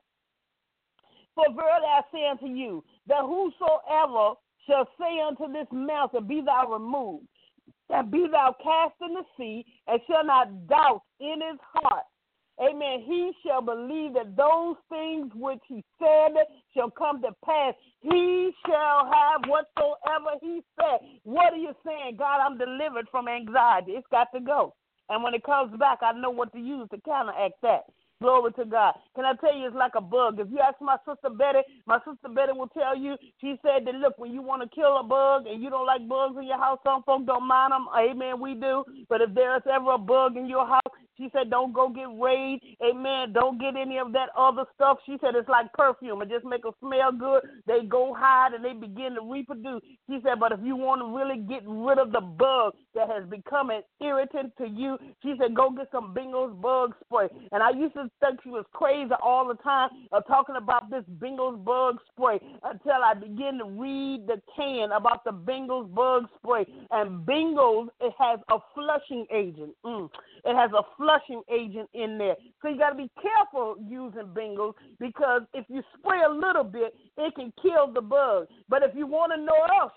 [SPEAKER 3] For verily I say unto you, that whosoever shall say unto this mountain, be thou removed, and be thou cast in the sea, and shall not doubt in his heart, amen, he shall believe that those things which he said shall come to pass. He shall have whatsoever he said. What are you saying? God, I'm delivered from anxiety. It's got to go. And when it comes back, I know what to use to counteract that. Glory to God. Can I tell you, it's like a bug. If you ask my sister Betty will tell you, she said that, look, when you want to kill a bug and you don't like bugs in your house, some folks don't mind them. Amen, we do. But if there's ever a bug in your house, she said, don't go get Raid. Amen. Don't get any of that other stuff. She said it's like perfume. It just make them smell good. They go hide and they begin to reproduce. She said, but if you want to really get rid of the bug that has become an irritant to you, she said, go get some Bingos bug spray. And I used to think she was crazy all the time talking about this Bingos bug spray until I began to read the can about the Bingos bug spray. And Bingos, it has a flushing agent. It has a flushing agent in there. So you got to be careful using Bingos, because if you spray a little bit, it can kill the bug. But if you want to know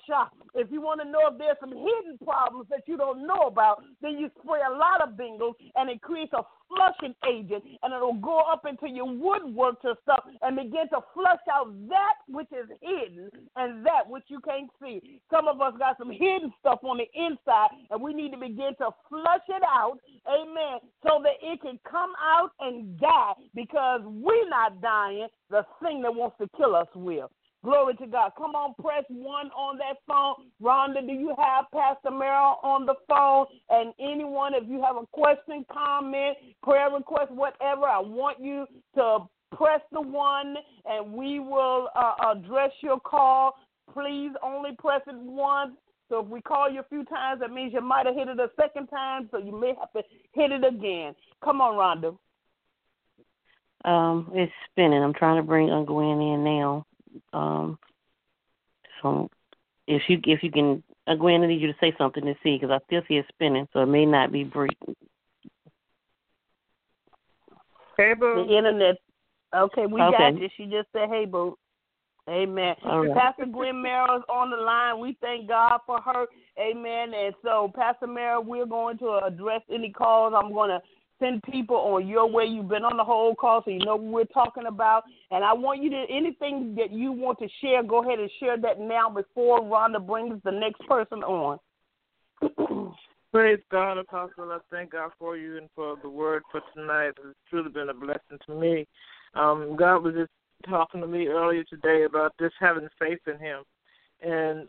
[SPEAKER 3] if you want to know if there's some hidden problems that you don't know about, then you spray a lot of Bingos, and it creates a flushing agent, and it'll go up into your woodwork or stuff and begin to flush out that which is hidden and that which you can't see. Some of us got some hidden stuff on the inside, and we need to begin to flush it out, amen, so that it can come out and die, because we're not dying. The thing that wants to kill us will. Glory to God. Come on, press 1 on that phone. Rhonda, do you have Pastor Merrill on the phone? And anyone, if you have a question, comment, prayer request, whatever, I want you to press the 1, and we will address your call. Please only press it once. So if we call you a few times, that means you might have hit it a second time, so you may have to hit it again. Come on, Rhonda.
[SPEAKER 2] It's spinning. I'm trying to bring Gwen in now. So if you can, Gwen, I need you to say something to see, because I still see it spinning, so it may not be brief.
[SPEAKER 4] Hey, boo.
[SPEAKER 3] The internet. Okay, we
[SPEAKER 2] Okay.
[SPEAKER 3] got you. She just said, hey, boo. Amen.
[SPEAKER 2] All right.
[SPEAKER 3] Pastor Gwen Merrill's on the line. We thank God for her. Amen. And so, Pastor Merrill, we're going to address any calls. I'm going to send people on your way. You've been on the whole call, so you know what we're talking about. And I want you to, anything that you want to share, go ahead and share that now before Rhonda brings the next person on.
[SPEAKER 4] Praise God, Apostle. I thank God for you and for the word for tonight. It's truly been a blessing to me. God was just talking to me earlier today about just having faith in Him, and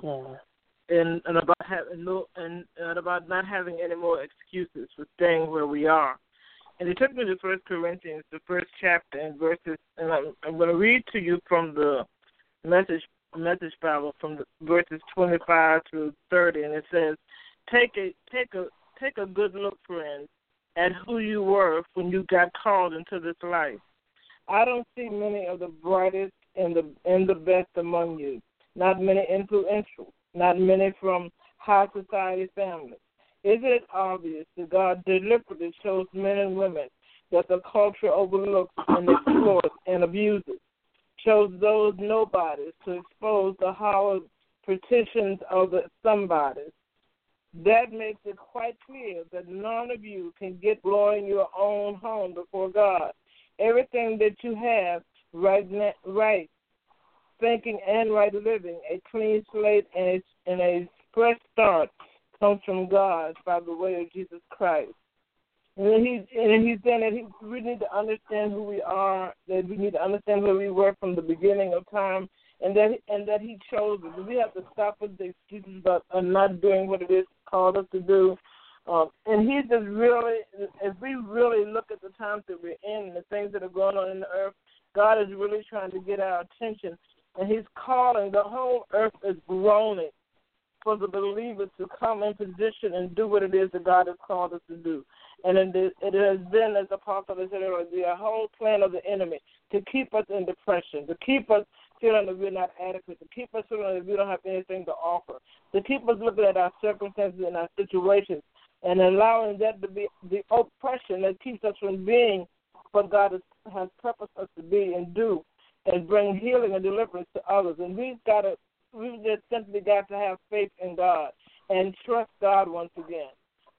[SPEAKER 4] about having and about not having any more excuses for staying where we are. And He took me to 1 Corinthians, the first chapter, and verses. And I'm going to read to you from the Message Bible, from the verses 25 through 30, and it says, Take a good look, friends, at who you were when you got called into this life. I don't see many of the brightest and the best among you. Not many influential. Not many from high society families. Isn't it obvious that God deliberately chose men and women that the culture overlooks and exploits and abuses? Chose those nobodies to expose the hollow pretensions of the somebodies. That makes it quite clear that none of you can get glory in your own home before God. Everything that you have, right thinking and right living, a clean slate and a fresh start comes from God by the way of Jesus Christ. And he's saying that we need to understand who we are, that we need to understand where we were from the beginning of time, and that He chose us. We have to stop with the excuses about not doing what it is called us to do. And He's just really, if we really look at the times that we're in and the things that are going on in the earth, God is really trying to get our attention. And He's calling, the whole earth is groaning for the believers to come in position and do what it is that God has called us to do. And it has been, as Apostle has said earlier, the whole plan of the enemy to keep us in depression, to keep us feeling that we're not adequate, to keep us feeling that we don't have anything to offer, to keep us looking at our circumstances and our situations and allowing that to be the oppression that keeps us from being what God has purposed us to be and do and bring healing and deliverance to others. And we've just simply got to have faith in God and trust God once again.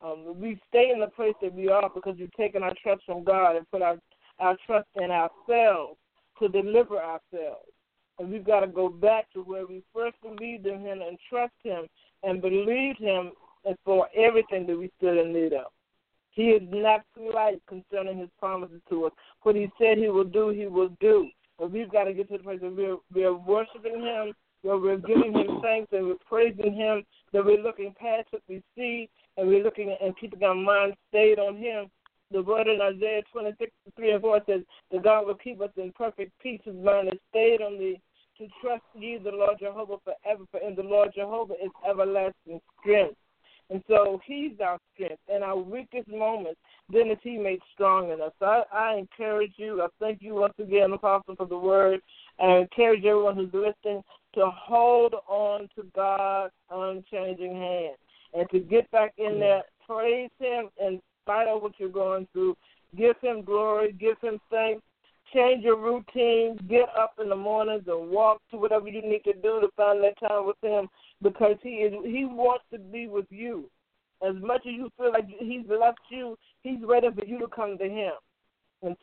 [SPEAKER 4] We stay in the place that we are because we've taken our trust from God and put our trust in ourselves to deliver ourselves. And we've got to go back to where we first believed in Him and trust Him and believed Him for everything that we stood in need of. He is not slight concerning His promises to us. What He said He will do. But we've got to get to the place where we're worshiping Him, where we're giving Him thanks and we're praising Him, that we're looking past what we see and we're looking and keeping our minds stayed on Him. The word in Isaiah 26:3-4 says that God will keep us in perfect peace. His mind is stayed on Thee, to trust Ye, the Lord Jehovah, forever. For in the Lord Jehovah is everlasting strength. And so He's our strength. In our weakest moments, then is He made strong in us. So I encourage you. I thank you once again, Apostle, for the word. I encourage everyone who's listening to hold on to God's unchanging hand and to get back in there, praise Him in spite of what you're going through. Give Him glory. Give Him thanks. Change your routine. Get up in the mornings and walk to whatever you need to do to find that time with Him, because He wants to be with you. As much as you feel like He's left you, He's ready for you to come to Him. And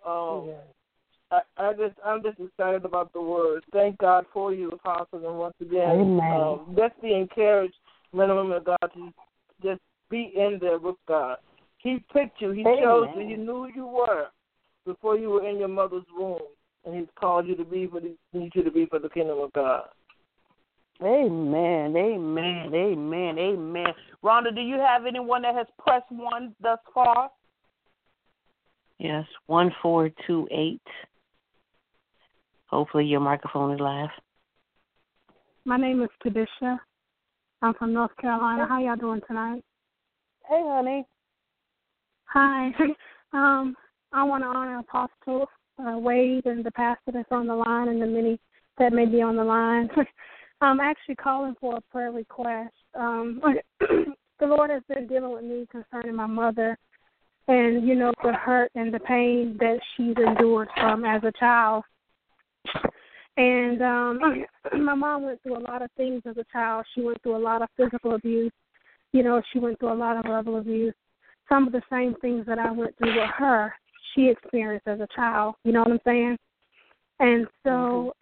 [SPEAKER 4] so I'm just excited about the word. Thank God for you, Apostle, and once again, let's be encouraged, men and women of God, to just be in there with God. He picked you. He chose you. He knew who you were before you were in your mother's womb, and He's called you to be what He needs you to be for the kingdom of God.
[SPEAKER 3] Amen, amen, amen, amen. Rhonda, do you have anyone that has pressed one thus far?
[SPEAKER 2] Yes, 1428. Hopefully your microphone is live.
[SPEAKER 5] My name is Kadisha. I'm from North Carolina. How y'all doing tonight?
[SPEAKER 3] Hey, honey.
[SPEAKER 5] Hi. I want to honor Apostle Wade and the pastor that's on the line and the many that may be on the line. I'm actually calling for a prayer request. The Lord has been dealing with me concerning my mother. and, the hurt and the pain that she's endured from as a child. And my mom went through a lot of things as a child. She went through a lot of physical abuse. She went through a lot of verbal abuse. Some of the same things that I went through with her, she experienced as a child. You know what I'm saying? And so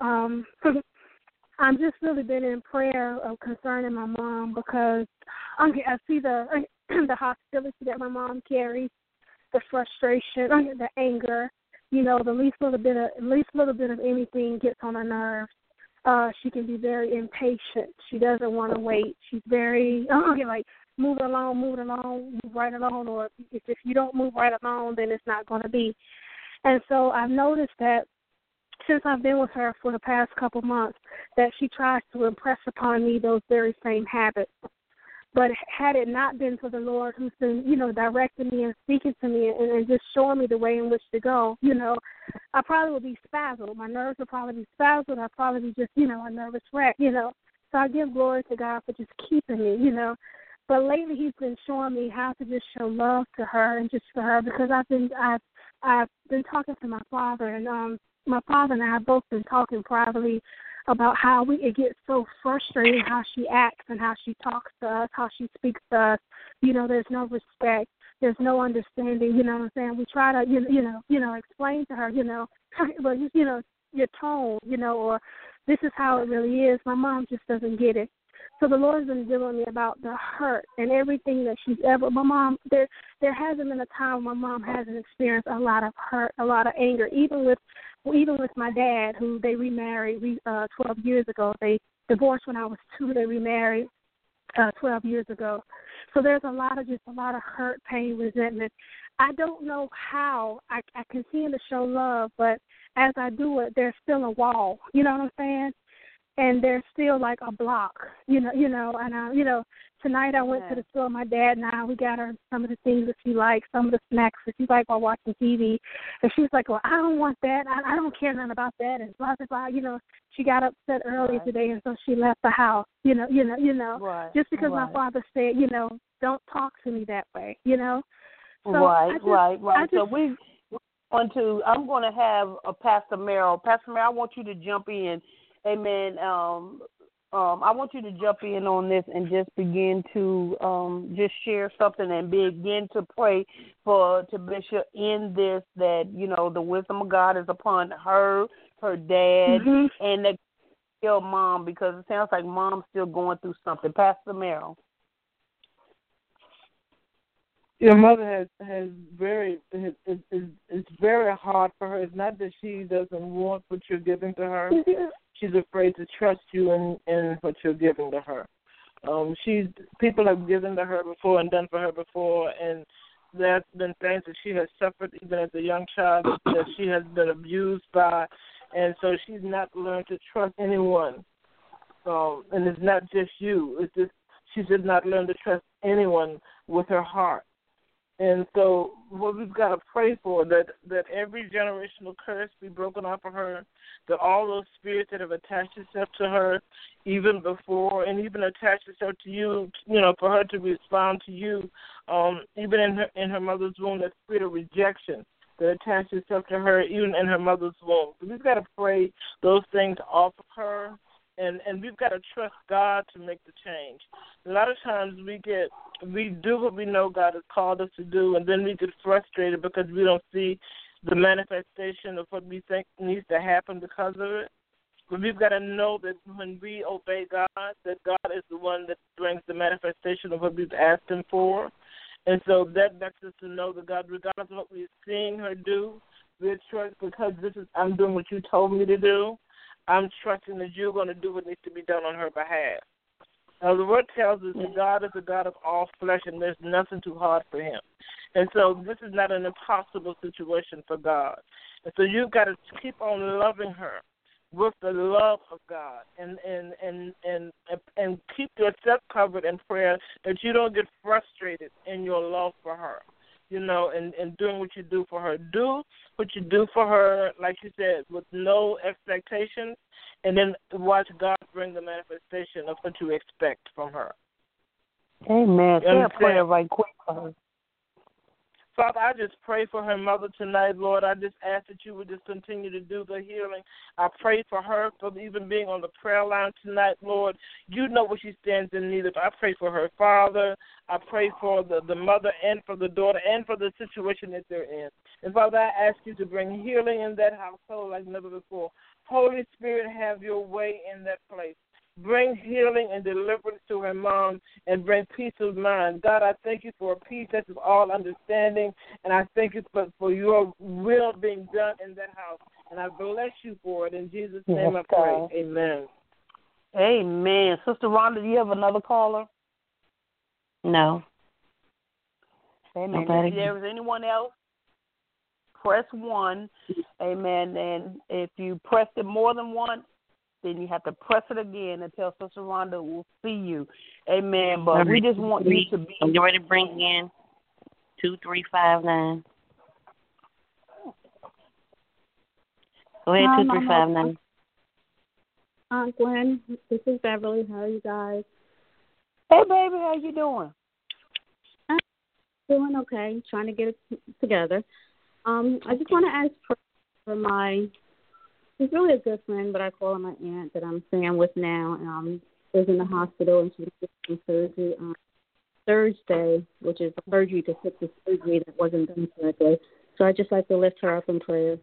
[SPEAKER 5] I'm just really been in prayer concerning my mom, because I see the hostility that my mom carries, the frustration, the anger. The least little bit of anything gets on her nerves. She can be very impatient. She doesn't want to wait. She's very like move along, move right along, or if you don't move right along, then it's not going to be. And so I've noticed that since I've been with her for the past couple months, that she tries to impress upon me those very same habits. But had it not been for the Lord who's been, directing me and speaking to me and just showing me the way in which to go, I probably would be spazzled. My nerves would probably be spazzled. I'd probably be just, a nervous wreck, So I give glory to God for just keeping me, But lately he's been showing me how to just show love to her and just for her, because I've been talking to my father, and my father and I have both been talking privately about how it gets so frustrating how she acts and how she talks to us, how she speaks to us. There's no respect. There's no understanding. You know what I'm saying? We try to, explain to her, well, your tone, or this is how it really is. My mom just doesn't get it. So the Lord's been dealing with me about the hurt and everything that she's ever. My mom, there hasn't been a time my mom hasn't experienced a lot of hurt, a lot of anger. Even with my dad, who they remarried 12 years ago. They divorced when I was 2. They remarried 12 years ago. So there's a lot of hurt, pain, resentment. I don't know how I continue to show love, but as I do it, there's still a wall. You know what I'm saying? And there's still like a block, and tonight I went to the store. My dad and I, we got her some of the things that she likes, some of the snacks that she likes while watching TV. And she was like, well, I don't want that. I don't care nothing about that. And blah, blah, blah. She got upset early today, and so she left the house,
[SPEAKER 3] Right.
[SPEAKER 5] just because my father said, don't talk to me that way, So
[SPEAKER 3] right.
[SPEAKER 5] So
[SPEAKER 3] I'm going to have Pastor Merrill. Pastor Merrill, I want you to jump in. Amen. I want you to jump in on this and just begin to just share something and begin to pray to Bishop in this, that, the wisdom of God is upon her dad, and your mom, because it sounds like mom's still going through something. Pastor Merrill.
[SPEAKER 4] Your mother has it's very hard for her. It's not that she doesn't want what you're giving to her. She's afraid to trust you in what you're giving to her. People have given to her before and done for her before, and there's been things that she has suffered even as a young child that she has been abused by, and so she's not learned to trust anyone. And it's not just you. It's just she did not learn to trust anyone with her heart. And so what we've got to pray for, that every generational curse be broken off of her, that all those spirits that have attached itself to her even before and even attached itself to you, for her to respond to you, even in her mother's womb, that spirit of rejection that attached itself to her even in her mother's womb. So we've got to pray those things off of her. And we've got to trust God to make the change. A lot of times we do what we know God has called us to do, and then we get frustrated because we don't see the manifestation of what we think needs to happen because of it. But we've got to know that when we obey God, that God is the one that brings the manifestation of what we've asked Him for. And so that lets us to know that God, regardless of what we're seeing her do, we're trust because I'm doing what you told me to do. I'm trusting that you're going to do what needs to be done on her behalf. Now, the word tells us that God is a God of all flesh, and there's nothing too hard for Him. And so this is not an impossible situation for God. And so you've got to keep on loving her with the love of God, and keep yourself covered in prayer that you don't get frustrated in your love for her. And doing what you do for her. Do what you do for her, like you said, with no expectations, and then watch God bring the manifestation of what you expect from her.
[SPEAKER 3] Amen. Say a prayer right quick for her.
[SPEAKER 4] Father, I just pray for her mother tonight, Lord. I just ask that you would just continue to do the healing. I pray for her for even being on the prayer line tonight, Lord. You know what she stands in need of. I pray for her father. I pray for the mother and for the daughter and for the situation that they're in. And, Father, I ask you to bring healing in that household like never before. Holy Spirit, have your way in that place. Bring healing and deliverance to her mom and bring peace of mind. God, I thank you for a peace that is all understanding, and I thank you for your will being done in that house. And I bless you for it. In Jesus' name I pray. Amen.
[SPEAKER 3] Amen. Sister Rhonda, do you have another caller?
[SPEAKER 2] No.
[SPEAKER 3] Amen.
[SPEAKER 2] Nobody.
[SPEAKER 3] If there is anyone else, press 1. Amen. And if you pressed it more than once, then you have to press it again until Sister Rhonda will see you. Amen. But we just want you to be.
[SPEAKER 2] I'm ready to bring in 2359. Go ahead, 2359.
[SPEAKER 5] Aunt Gwen, this is Beverly. How are you guys?
[SPEAKER 3] Hey, baby, how you doing?
[SPEAKER 5] I'm doing okay. Trying to get it together. I just want to ask for my. She's really a good friend, but I call her my aunt that I'm staying with now. Is in the hospital, and she's getting surgery on Thursday, which is surgery to fix the surgery that wasn't done correctly. So I just like to lift her up in prayer.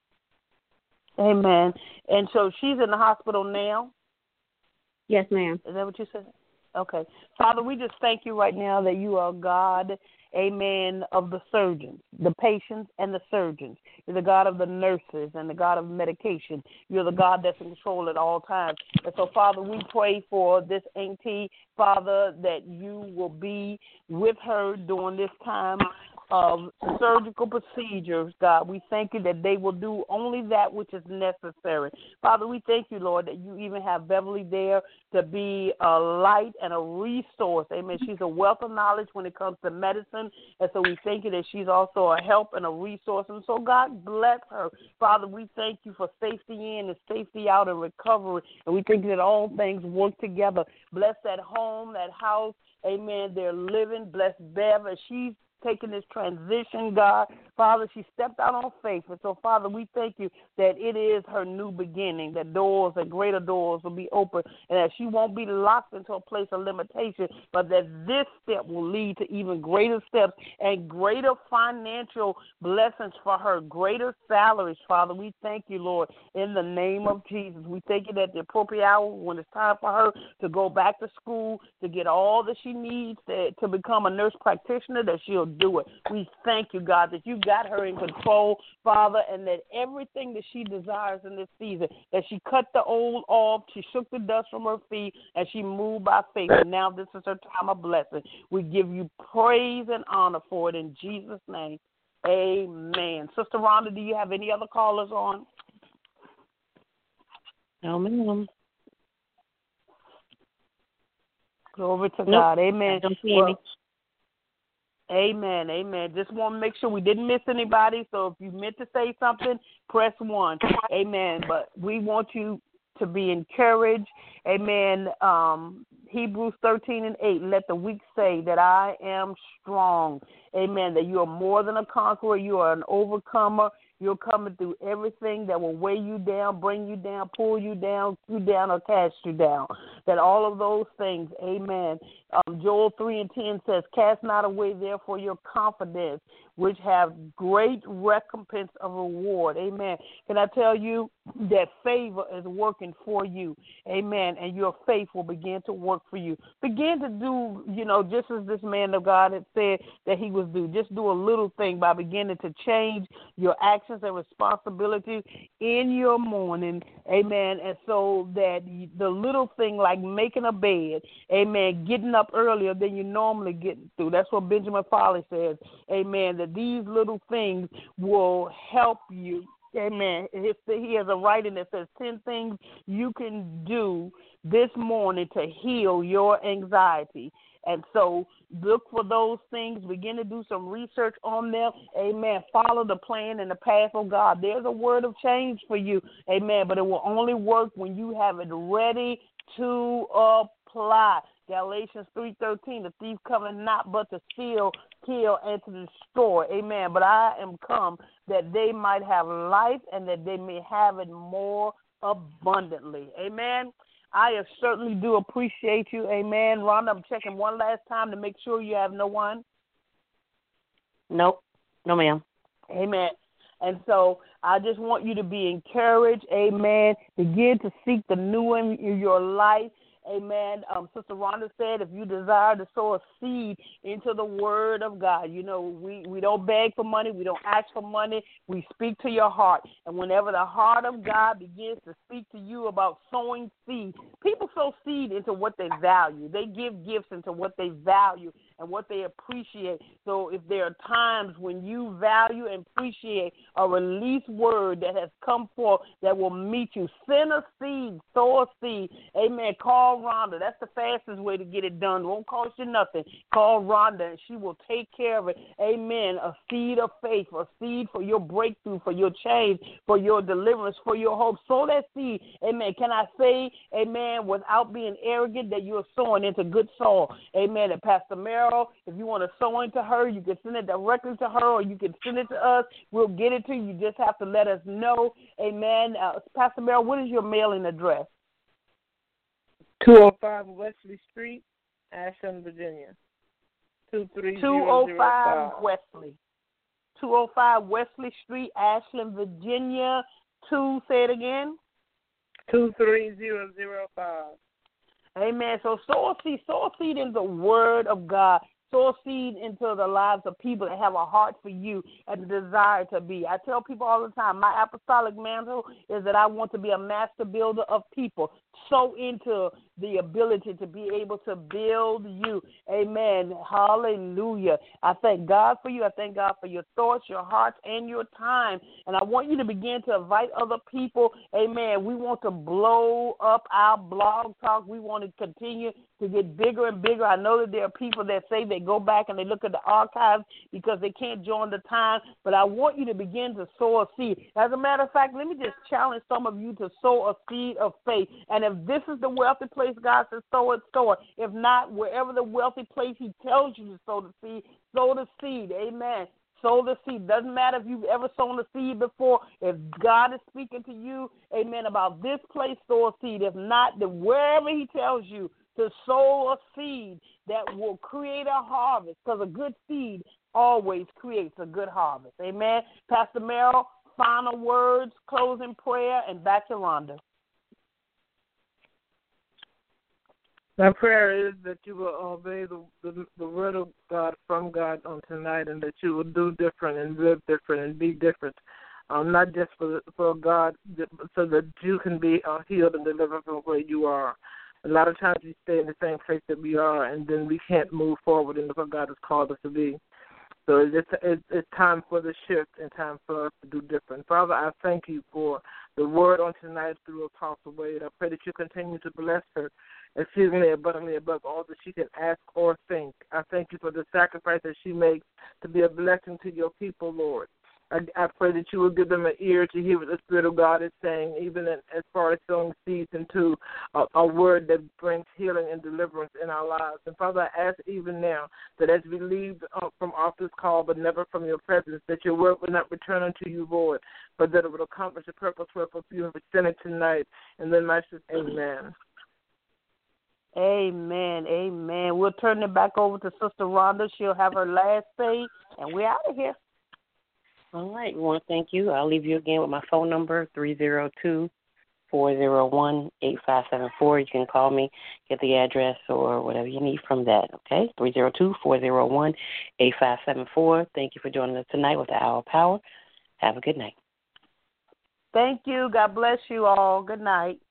[SPEAKER 3] Amen. And so she's in the hospital now?
[SPEAKER 5] Yes, ma'am.
[SPEAKER 3] Is that what you said? Okay. Father, we just thank you right now that you are God, amen, of the surgeons, the patients and the surgeons. You're the God of the nurses and the God of medication. You're the God that's in control at all times. And so, Father, we pray for this auntie, Father, that you will be with her during this time of surgical procedures, God. We thank you that they will do only that which is necessary. Father, we thank you, Lord, that you even have Beverly there to be a light and a resource. Amen. She's a wealth of knowledge when it comes to medicine, and so we thank you that she's also a help and a resource. And so, God, bless her. Father, we thank you for safety in and safety out and recovery, and we think that all things work together. Bless that home, that house, amen, they're living. Bless Bev as she's taking this transition, God. Father, she stepped out on faith. And so, Father, we thank you that it is her new beginning, that doors and greater doors will be open, and that she won't be locked into a place of limitation, but that this step will lead to even greater steps and greater financial blessings for her, greater salaries, Father. We thank you, Lord, in the name of Jesus. We thank you that the appropriate hour when it's time for her to go back to school, to get all that she needs to become a nurse practitioner, that she'll do it. We thank you, God, that you got her in control, Father, and that everything that she desires in this season, that she cut the old off, she shook the dust from her feet, and she moved by faith. And now this is her time of blessing. We give you praise and honor for it in Jesus' name. Amen. Sister Rhonda, do you have any other callers on?
[SPEAKER 2] No, ma'am.
[SPEAKER 3] Glory to God. Amen.
[SPEAKER 2] I don't see any.
[SPEAKER 3] Amen, amen. Just want to make sure we didn't miss anybody. So if you meant to say something, press 1. Amen. But we want you to be encouraged. Amen. Hebrews 13:8. Let the weak say that I am strong. Amen. That you are more than a conqueror. You are an overcomer. You're coming through everything that will weigh you down, bring you down, pull you down, or cast you down. That all of those things, amen. Joel 3:10 says, cast not away therefore your confidence, which have great recompense of reward. Amen. Can I tell you that favor is working for you? Amen. And your faith will begin to work for you. Begin to do, just as this man of God had said that he was do. Just do a little thing by beginning to change your actions and responsibilities in your morning. Amen. And so that the little thing like making a bed, amen, getting up earlier than you normally get through. That's what Benjamin Foley says. Amen. That these little things will help you. Amen. He has a writing that says 10 things you can do this morning to heal your anxiety. And so look for those things. Begin to do some research on them. Amen. Follow the plan and the path of God. There's a word of change for you. Amen. But it will only work when you have it ready to apply. multiply. Galatians 3:13, the thief cometh not but to steal, kill, and to destroy. Amen. But I am come that they might have life and that they may have it more abundantly. Amen. I certainly do appreciate you. Amen. Rhonda, I'm checking one last time to make sure you have no one.
[SPEAKER 2] Nope. No, ma'am.
[SPEAKER 3] Amen. And so I just want you to be encouraged. Amen. Begin to seek the new in your life. Amen. Sister Rhonda said, if you desire to sow a seed into the Word of God, you know, we don't beg for money. We don't ask for money. We speak to your heart. And whenever the heart of God begins to speak to you about sowing seed, people sow seed into what they value. They give gifts into what they value and what they appreciate. So if there are times when you value and appreciate a released word that has come forth that will meet you, send a seed, sow a seed. Amen. Call Rhonda. That's the fastest way to get it done. It won't cost you nothing. Call Rhonda, and she will take care of it. Amen. A seed of faith, a seed for your breakthrough, for your change, for your deliverance, for your hope. Sow that seed. Amen. Can I say, amen, without being arrogant, that you're sowing into good soil. Amen. And Pastor Merrill, if you want to sow into her, you can send it directly to her, or you can send it to us. We'll get it to you. You just have to let us know. Amen. Pastor Merrill, what is your mailing address?
[SPEAKER 4] 205 Wesley Street, Ashland, Virginia.
[SPEAKER 3] 205 Wesley. 205 Wesley Street, Ashland, Virginia. Say it again.
[SPEAKER 4] 23005.
[SPEAKER 3] Amen. So sow a seed in the Word of God. Sow a seed into the lives of people that have a heart for you and a desire to be. I tell people all the time, my apostolic mantle is that I want to be a master builder of people. Sow into the ability to be able to build you. Amen. Hallelujah. I thank God for you. I thank God for your thoughts, your hearts, and your time. And I want you to begin to invite other people. Amen. We want to blow up our blog talk. We want to continue to get bigger and bigger. I know that there are people that say they go back and they look at the archives because they can't join the time, but I want you to begin to sow a seed. As a matter of fact, let me just challenge some of you to sow a seed of faith. And if this is the wealthy place God says sow it, sow it. If not, wherever the wealthy place He tells you to sow the seed. Amen. Sow the seed. Doesn't matter if you've ever sown a seed before. If God is speaking to you, amen, about this place, sow a seed. If not, then wherever He tells you to sow a seed that will create a harvest, because a good seed always creates a good harvest. Amen. Pastor Merrill, final words, closing prayer, and back to Rhonda.
[SPEAKER 4] My prayer is that you will obey the word of God from God on tonight, and that you will do different and live different and be different, not just for God, so that you can be healed and delivered from where you are. A lot of times we stay in the same place that we are, and then we can't move forward in what God has called us to be. So it's time for the shift and time for us to do different. Father, I thank you for the word on tonight through Apostle Wade. I pray that you continue to bless her exceedingly abundantly above all that she can ask or think. I thank you for the sacrifice that she makes to be a blessing to your people, Lord. I pray that you will give them an ear to hear what the Spirit of God is saying, even as far as sowing seeds into a word that brings healing and deliverance in our lives. And, Father, I ask even now that as we leave from off this call, but never from your presence, that your word will not return unto you void, but that it will accomplish the purpose wherefore you have sent it tonight. And then, my sister, amen.
[SPEAKER 3] Amen. Amen. We'll turn it back over to Sister Rhonda. She'll have her last say, and we're out of here.
[SPEAKER 2] All right. We want to thank you. I'll leave you again with my phone number, 302-401-8574. You can call me, get the address, or whatever you need from that, okay? 302-401-8574. Thank you for joining us tonight with the Hour of Power. Have a good night.
[SPEAKER 3] Thank you. God bless you all. Good night.